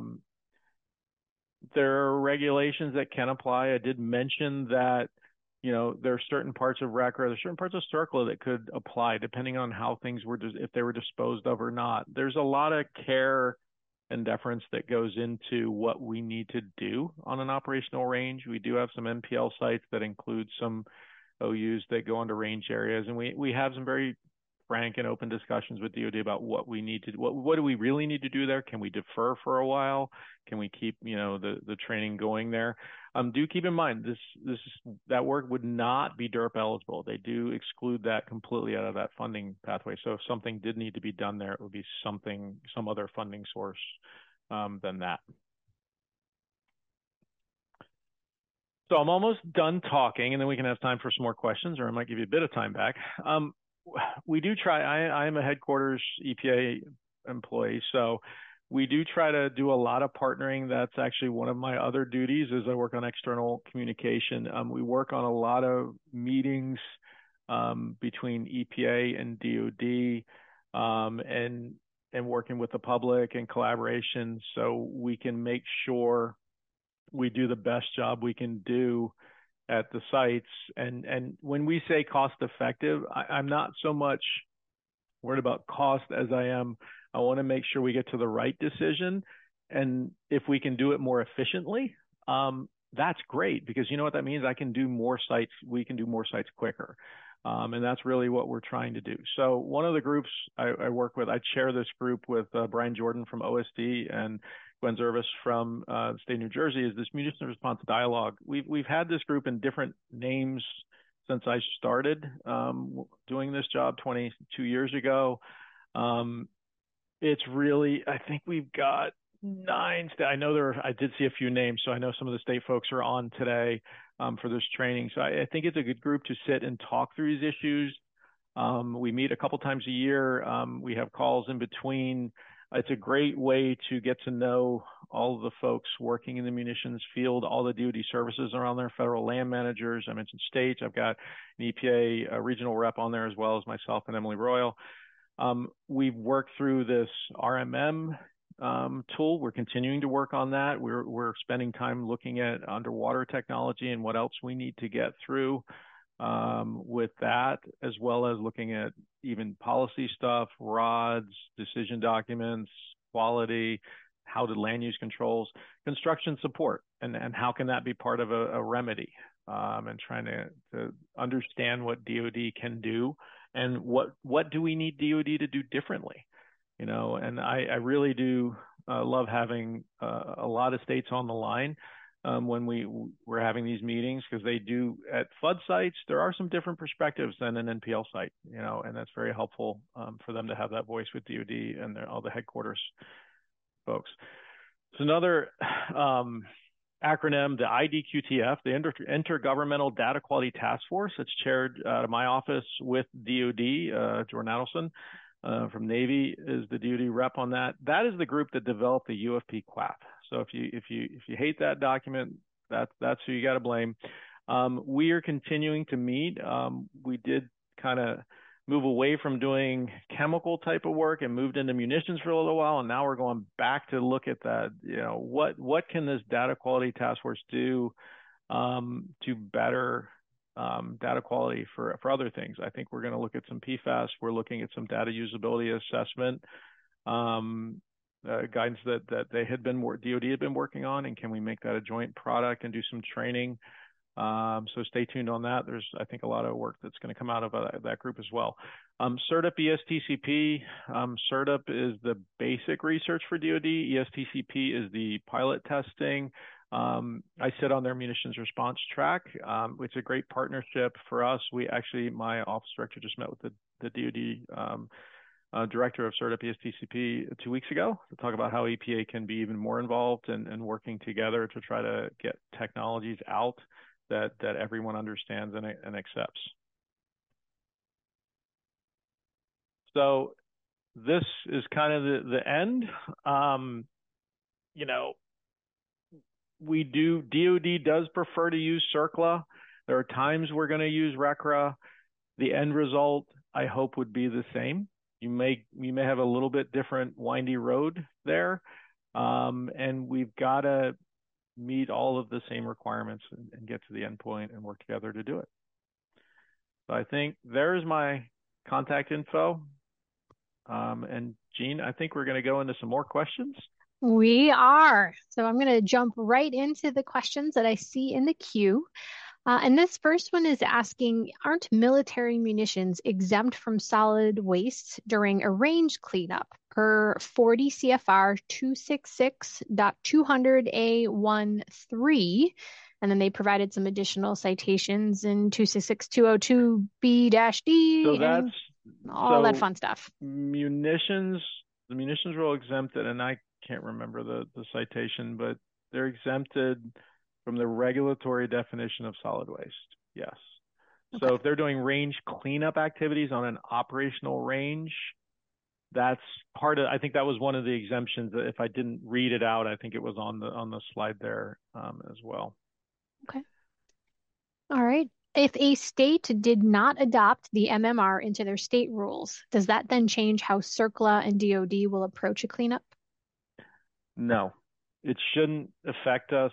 There are regulations that can apply. I did mention that, there are certain parts of REC or there are certain parts of CERCLA that could apply depending on how things were, if they were disposed of or not. There's a lot of care and deference that goes into what we need to do on an operational range. We do have some NPL sites that include some OUs that go into range areas, and we have some very frank and open discussions with DoD about what we need to do. What do we really need to do there? Can we defer for a while? Can we keep the training going there? Do keep in mind that work would not be DERP eligible. They do exclude that completely out of that funding pathway. So if something did need to be done there, it would be some other funding source than that. So I'm almost done talking, and then we can have time for some more questions, or I might give you a bit of time back. We do try, I'm a headquarters EPA employee, so we do try to do a lot of partnering. That's actually one of my other duties is I work on external communication. We work on a lot of meetings between EPA and DoD and working with the public and collaboration so we can make sure we do the best job we can do at the sites. And when we say cost effective, I'm not so much worried about cost as I want to make sure we get to the right decision. And if we can do it more efficiently, that's great, because you know what that means? We can do more sites quicker. And that's really what we're trying to do. So one of the groups I work with, I chair this group with Brian Jordan from OSD and Gwen Zervis from the state of New Jersey, is this munitions response dialogue. We've had this group in different names since I started doing this job 22 years ago. It's really, I think we've got 9. I know I did see a few names, so I know some of the state folks are on today for this training. So I think it's a good group to sit and talk through these issues. We meet a couple times a year. We have calls in between. It's a great way to get to know all of the folks working in the munitions field, all the DoD services around there, federal land managers. I mentioned states. I've got an EPA regional rep on there, as well as myself and Emily Royal. We've worked through this RMM tool. We're continuing to work on that. We're spending time looking at underwater technology and what else we need to get through with that, as well as looking at even policy stuff, RODs, decision documents, quality, how to land use controls, construction support, and how can that be part of a remedy, and trying to understand what DoD can do and what do we need DoD to do differently. And I really do love having a lot of states on the line when we're having these meetings, because they do, at FUD sites, there are some different perspectives than an NPL site, and that's very helpful for them to have that voice with DoD and all the headquarters folks. It's another acronym, the IDQTF, the Intergovernmental Data Quality Task Force. It's chaired out of my office with DoD. Jordan Adelson from Navy is the DoD rep on that. That is the group that developed the UFP QAP. So if you hate that document, that's who you got to blame. We are continuing to meet. We did kind of move away from doing chemical type of work and moved into munitions for a little while, and now we're going back to look at that. What can this data quality task force do to better data quality for other things? I think we're going to look at some PFAS. We're looking at some data usability assessment guidance that DoD had been working on, and can we make that a joint product and do some training? So stay tuned on that. There's, I think, a lot of work that's going to come out of that group as well. CERTUP ESTCP. CERTUP is the basic research for DoD. ESTCP is the pilot testing. I sit on their munitions response track. It's a great partnership for us. My office director just met with the DoD director of CERTUP ESTCP 2 weeks ago to talk about how EPA can be even more involved and working together to try to get technologies out that everyone understands and accepts. So this is kind of the end. DoD does prefer to use CERCLA. There are times we're going to use RCRA. The end result, I hope, would be the same. You may have a little bit different windy road there, and we've got to meet all of the same requirements and get to the end point and work together to do it. So I think there's my contact info. And Jean, I think we're going to go into some more questions. We are. So I'm going to jump right into the questions that I see in the queue. And this first one is asking, aren't military munitions exempt from solid waste during a range cleanup per 40 CFR 266.200A13? And then they provided some additional citations in 266.202B-D so and all that fun stuff. The munitions rule exempted, and I can't remember the citation, but they're exempted from the regulatory definition of solid waste. Yes. Okay. So if they're doing range cleanup activities on an operational range, that's part of, I think that was one of the exemptions. If I didn't read it out, I think it was on the slide there as well. Okay. All right. If a state did not adopt the MMR into their state rules, does that then change how CERCLA and DoD will approach a cleanup? No. It shouldn't affect us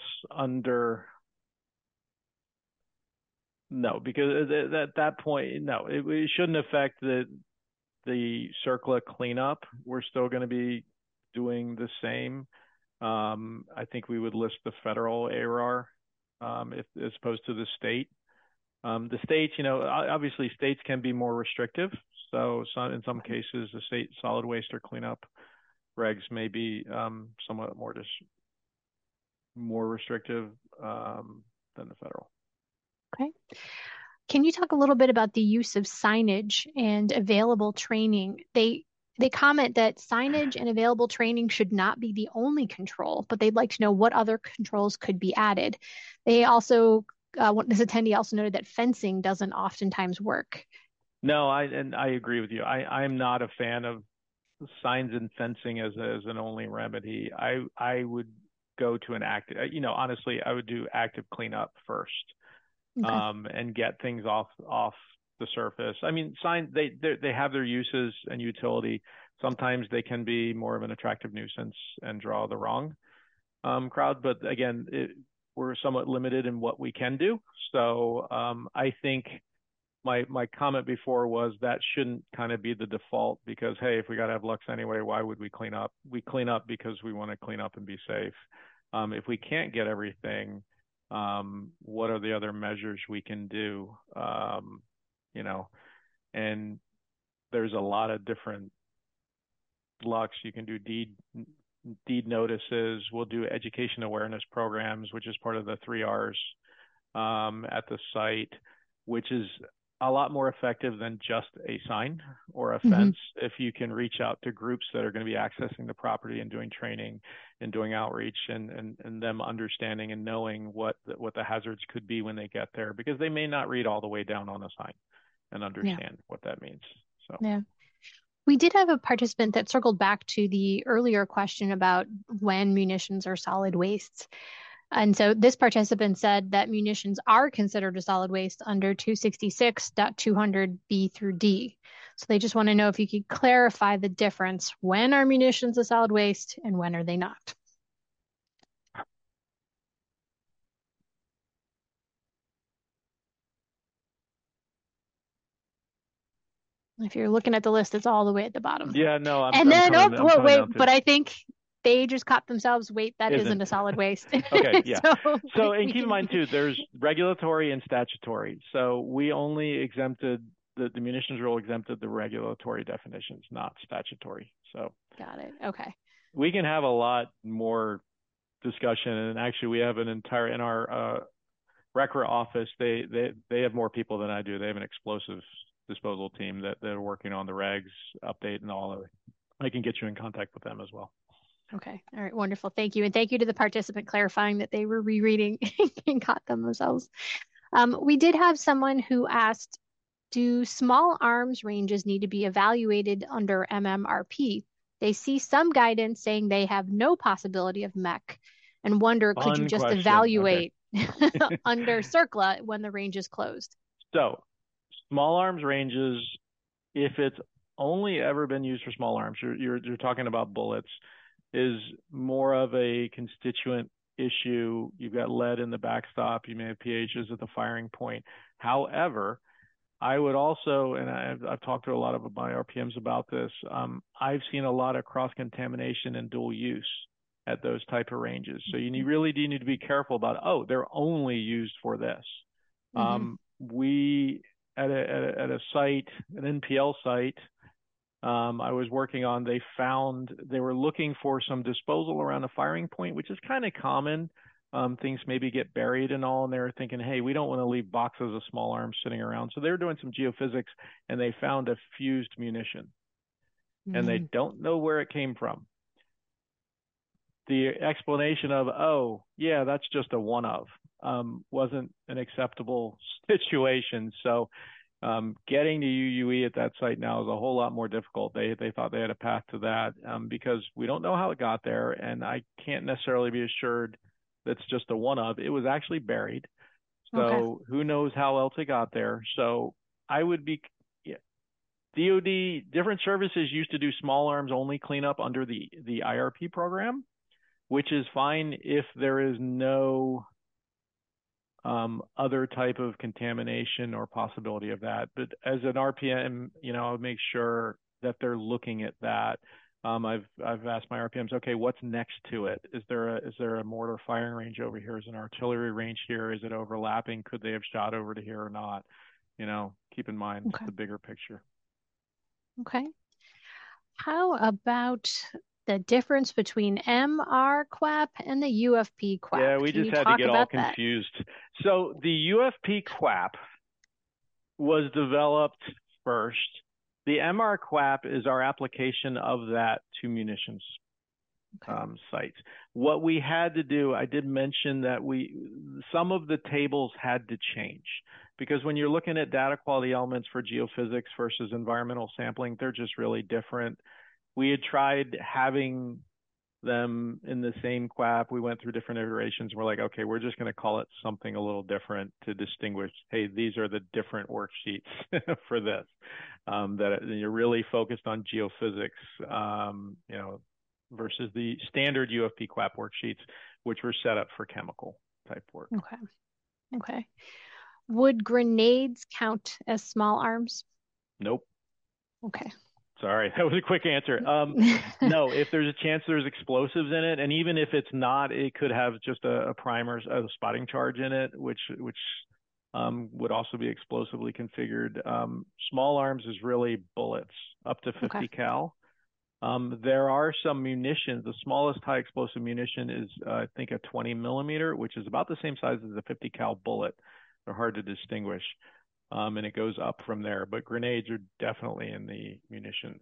no, because at that point, no, it shouldn't affect the CERCLA cleanup. We're still going to be doing the same. I think we would list the federal ARR as opposed to the state. The states, obviously states can be more restrictive. So in some cases, the state solid waste or cleanup regs may be somewhat more restrictive than the federal. Okay. Can you talk a little bit about the use of signage and available training? They comment that signage and available training should not be the only control, but they'd like to know what other controls could be added. They also, this attendee also noted that fencing doesn't oftentimes work. No, I agree with you. I'm not a fan of signs and fencing as an only remedy. I would go to an active, honestly, I would do active cleanup first, Okay. and get things off the surface. I mean, signs they have their uses and utility. Sometimes they can be more of an attractive nuisance and draw the wrong crowd, but again, we're somewhat limited in what we can do. So I think my comment before was that shouldn't kind of be the default, because hey, if we got to have Lux anyway, why would we clean up? We clean up because we want to clean up and be safe. If we can't get everything, what are the other measures we can do? You know, and there's a lot of different Lux. You can do deed notices. We'll do education awareness programs, which is part of the 3 Rs at the site, which is a lot more effective than just a sign or a Hmm. fence. If you can reach out to groups that are going to be accessing the property and doing training and doing outreach, and them understanding and knowing what the hazards could be when they get there, because they may not read all the way down on a sign and Yeah. understand what that means. So Yeah. We did have a participant that circled back to the earlier question about when munitions are solid wastes. And so this participant said that munitions are considered a solid waste under 266.200B through D. So they just want to know if you could clarify the difference. When are munitions a solid waste and when are they not? If you're looking at the list, it's all the way at the bottom. yeah, no, And then, oh, I'm coming wait, down to but I think they just caught themselves. Wait, that isn't isn't. a solid waste. Okay, yeah. So So, and we keep in can, mind too, there's regulatory and statutory. So we only exempted the munitions rule exempted the regulatory definitions, not statutory. So got it. Okay. we can have a lot more discussion. And actually, we have an entire in our RECRA office. They have more people than I do. They have an explosive disposal team that are working on the regs update and all of it. I can get you in contact with them as well. Okay. All right. Wonderful. Thank you. And thank you to the participant clarifying that they were rereading and caught them themselves. We did have someone who asked, do small arms ranges need to be evaluated under MMRP? They see some guidance saying they have no possibility of MEC and wonder, could you Fun just question. Okay. evaluate under CERCLA when the range is closed? So small arms ranges, if it's only ever been used for small arms, you're talking about bullets, is more of a constituent issue. You've got lead in the backstop. You may have PHs at the firing point. However, I would also, and I've talked to a lot of my RPMs about this. I've seen a lot of cross contamination and dual use at those type of ranges. So really do need to be careful about. Oh, they're only used for this. Mm-hmm. We at a site, an NPL site, I was working on, they were looking for some disposal around the firing point, which is kind of common. Things maybe get buried and all, and they were thinking, hey, we don't want to leave boxes of small arms sitting around. So they were doing some geophysics, and they found a fused munition, and they don't know where it came from. The explanation of, oh, yeah, that's just a one of, wasn't an acceptable situation. So getting to UUE at that site now is a whole lot more difficult. They thought they had a path to that, because we don't know how it got there, and I can't necessarily be assured that's just a one of. It was actually buried, Okay. so who knows how else it got there. So I would be, yeah, DoD, different services used to do small arms only cleanup under the IRP program, which is fine if there is no other type of contamination or possibility of that. But as an RPM, I would make sure that they're looking at that. I've asked my RPMs, okay, what's next to it? Is there a mortar firing range over here? Is an artillery range here? Is it overlapping? Could they have shot over to here or not? Keep in mind Okay. the bigger picture. Okay. How about the difference between MR-QAP and the UFP-QAP. Yeah, we Can just you had to talk get all about that? confused. So the UFP-QAP was developed first. The MR-QAP is our application of that to munitions sites. What we had to do, I did mention that some of the tables had to change because when you're looking at data quality elements for geophysics versus environmental sampling, they're just really different. We had tried having them in the same QAP. We went through different iterations. We're like, okay, we're just going to call it something a little different to distinguish. Hey, these are the different worksheets for this. That you're really focused on geophysics, versus the standard UFP QAP worksheets, which were set up for chemical type work. Okay. Okay. Would grenades count as small arms? Nope. Okay. Sorry, that was a quick answer. No, if there's a chance there's explosives in it, and even if it's not, it could have just a primer, a spotting charge in it, which would also be explosively configured. Small arms is really bullets up to 50 cal. There are some munitions. The smallest high explosive munition is, I think, a 20 millimeter, which is about the same size as a 50 cal bullet. They're hard to distinguish. And it goes up from there. But grenades are definitely in the munitions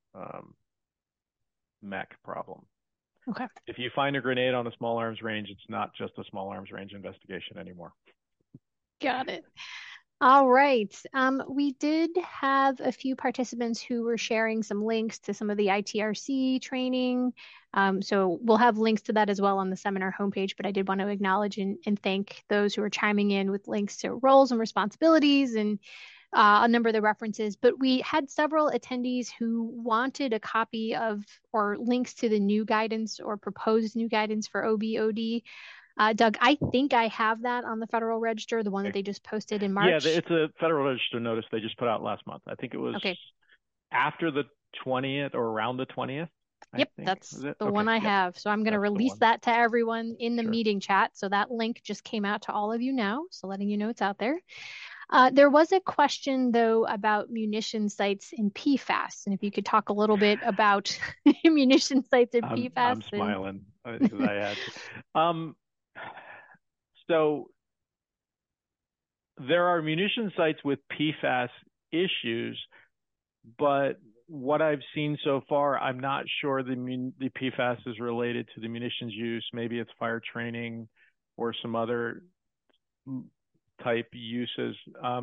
mech problem. Okay. If you find a grenade on a small arms range, it's not just a small arms range investigation anymore. Got it. All right. We did have a few participants who were sharing some links to some of the ITRC training. So we'll have links to that as well on the seminar homepage, but I did want to acknowledge and thank those who are chiming in with links to roles and responsibilities and a number of the references. But we had several attendees who wanted a copy of or links to the new guidance or proposed new guidance for OBOD. Doug, I think I have that on the Federal Register, the one that they just posted in March. Yeah, it's a Federal Register notice they just put out last month. I think it was after the 20th or around the 20th. Yep, that's the one I have. So I'm going to release that to everyone in the meeting chat. So that link just came out to all of you now. So letting you know it's out there. There was a question, though, about munition sites in PFAS. And if you could talk a little bit about munition sites in PFAS. I'm smiling because I had to. So there are munition sites with PFAS issues, but what I've seen so far, I'm not sure the PFAS is related to the munitions use. Maybe it's fire training or some other type uses.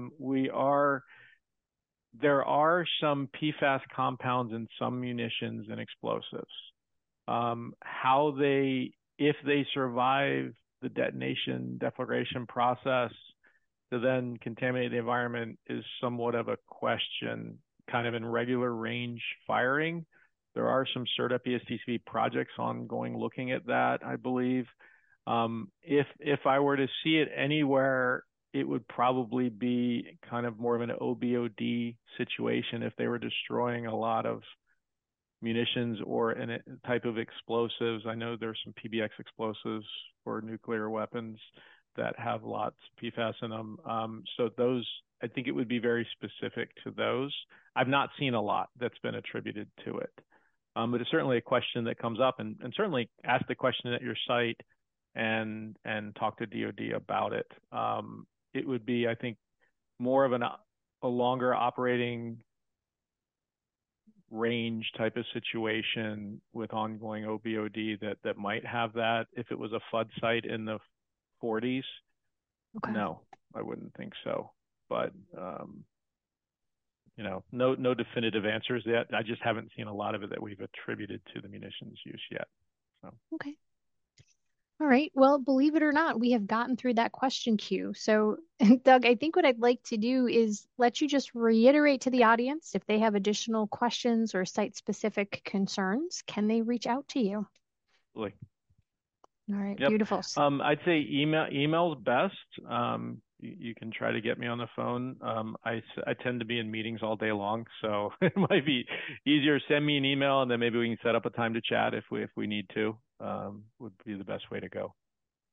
There are some PFAS compounds in some munitions and explosives. If they survive the detonation deflagration process to then contaminate the environment is somewhat of a question. Kind of in regular range firing, there are some CERTA PSTCV projects ongoing looking at that, I believe. If I were to see it anywhere, it would probably be kind of more of an OBOD situation if they were destroying a lot of munitions or a type of explosives. I know there's some PBX explosives for nuclear weapons that have lots of PFAS in them. So those, I think it would be very specific to those. I've not seen a lot that's been attributed to it. But it's certainly a question that comes up, and certainly ask the question at your site and talk to DoD about it. It would be, I think, more of a longer operating range type of situation with ongoing OBOD that might have that. If it was a FUD site in the 40s, no, I wouldn't think so. But no definitive answers yet. I just haven't seen a lot of it that we've attributed to the munitions use yet. So. Okay. All right. Well, believe it or not, we have gotten through that question queue. So, Doug, I think what I'd like to do is let you just reiterate to the audience if they have additional questions or site-specific concerns, can they reach out to you? Absolutely. All right. Yep. Beautiful. I'd say email's best. You can try to get me on the phone. I tend to be in meetings all day long, so it might be easier. Send me an email, and then maybe we can set up a time to chat if we need to. Would be the best way to go.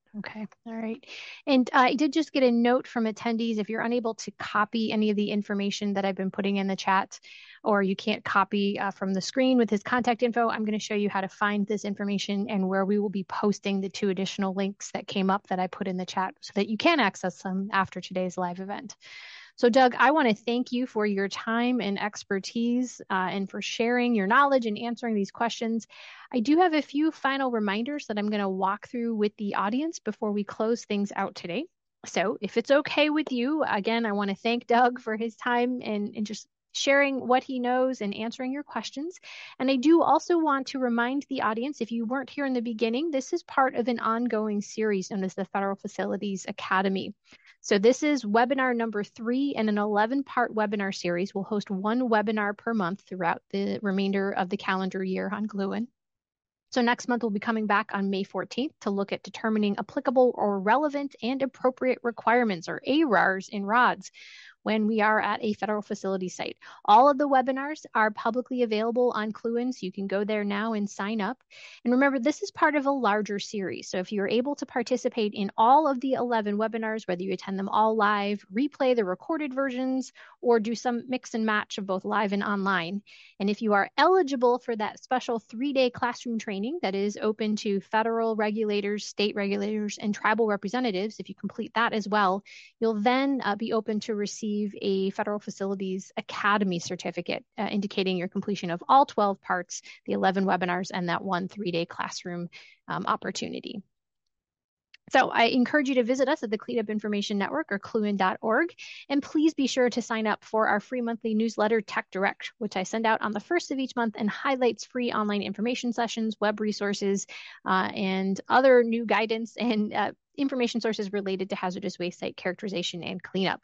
Okay. All right. And I did just get a note from attendees. If you're unable to copy any of the information that I've been putting in the chat, or you can't copy from the screen with his contact info, I'm going to show you how to find this information and where we will be posting the 2 additional links that came up that I put in the chat so that you can access them after today's live event. So, Doug, I want to thank you for your time and expertise and for sharing your knowledge and answering these questions. I do have a few final reminders that I'm going to walk through with the audience before we close things out today. So, if it's okay with you, again, I want to thank Doug for his time and just sharing what he knows and answering your questions. And I do also want to remind the audience, if you weren't here in the beginning, this is part of an ongoing series known as the Federal Facilities Academy. So this is webinar number 3 in an 11-part webinar series. We'll host 1 webinar per month throughout the remainder of the calendar year on Gluin. So next month, we'll be coming back on May 14th to look at determining applicable or relevant and appropriate requirements, or ARARs, in RODS when we are at a federal facility site. All of the webinars are publicly available on Cluin, so you can go there now and sign up. And remember, this is part of a larger series. So if you're able to participate in all of the 11 webinars, whether you attend them all live, replay the recorded versions, or do some mix and match of both live and online, and if you are eligible for that special 3-day classroom training that is open to federal regulators, state regulators, and tribal representatives, if you complete that as well, you'll then be open to receive a Federal Facilities Academy certificate indicating your completion of all 12 parts, the 11 webinars, and that 1 3-day classroom opportunity. So I encourage you to visit us at the Cleanup Information Network, or cluin.org, and please be sure to sign up for our free monthly newsletter, Tech Direct, which I send out on the 1st of each month and highlights free online information sessions, web resources, and other new guidance and information sources related to hazardous waste site characterization and cleanup.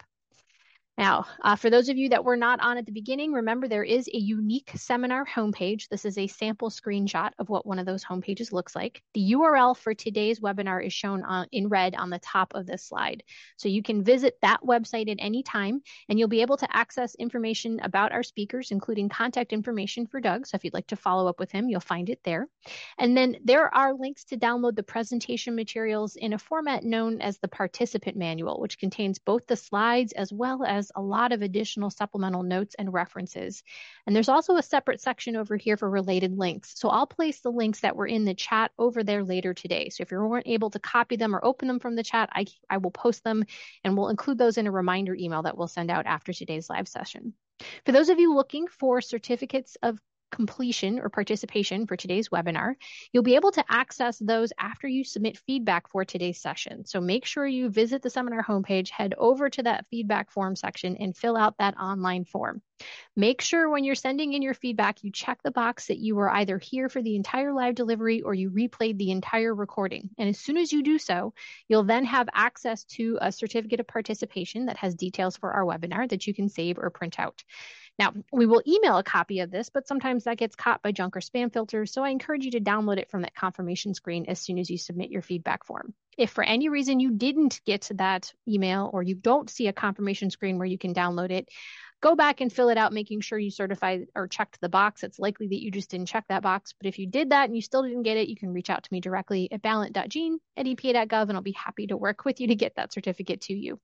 Now, for those of you that were not on at the beginning, remember there is a unique seminar homepage. This is a sample screenshot of what one of those homepages looks like. The URL for today's webinar is shown in red on the top of this slide. So you can visit that website at any time, and you'll be able to access information about our speakers, including contact information for Doug. So if you'd like to follow up with him, you'll find it there. And then there are links to download the presentation materials in a format known as the participant manual, which contains both the slides as well as a lot of additional supplemental notes and references. And there's also a separate section over here for related links. So I'll place the links that were in the chat over there later today. So if you weren't able to copy them or open them from the chat, I will post them, and we'll include those in a reminder email that we'll send out after today's live session. For those of you looking for certificates of completion or participation for today's webinar, you'll be able to access those after you submit feedback for today's session. So make sure you visit the seminar homepage, head over to that feedback form section, and fill out that online form. Make sure when you're sending in your feedback, you check the box that you were either here for the entire live delivery or you replayed the entire recording. And as soon as you do so, you'll then have access to a certificate of participation that has details for our webinar that you can save or print out. Now, we will email a copy of this, but sometimes that gets caught by junk or spam filters, so I encourage you to download it from that confirmation screen as soon as you submit your feedback form. If for any reason you didn't get that email or you don't see a confirmation screen where you can download it, go back and fill it out, making sure you certified or checked the box. It's likely that you just didn't check that box, but if you did that and you still didn't get it, you can reach out to me directly at ballant.jean@epa.gov, and I'll be happy to work with you to get that certificate to you.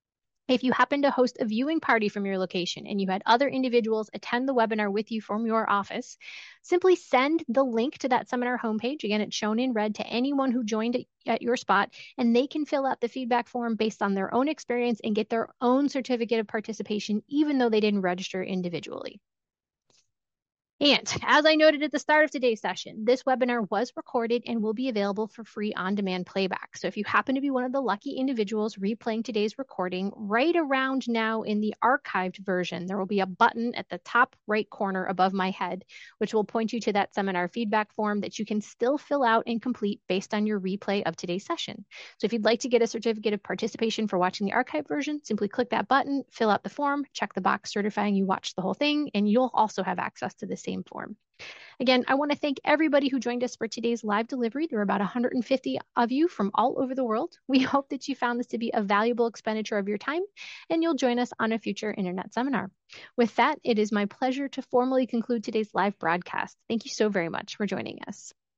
If you happen to host a viewing party from your location and you had other individuals attend the webinar with you from your office, simply send the link to that seminar homepage. Again, it's shown in red, to anyone who joined at your spot, and they can fill out the feedback form based on their own experience and get their own certificate of participation, even though they didn't register individually. And as I noted at the start of today's session, this webinar was recorded and will be available for free on-demand playback. So if you happen to be one of the lucky individuals replaying today's recording, right around now in the archived version, there will be a button at the top right corner above my head, which will point you to that seminar feedback form that you can still fill out and complete based on your replay of today's session. So if you'd like to get a certificate of participation for watching the archived version, simply click that button, fill out the form, check the box certifying you watched the whole thing, and you'll also have access to the same form. Again, I want to thank everybody who joined us for today's live delivery. There were about 150 of you from all over the world. We hope that you found this to be a valuable expenditure of your time, and you'll join us on a future internet seminar. With that, it is my pleasure to formally conclude today's live broadcast. Thank you so very much for joining us.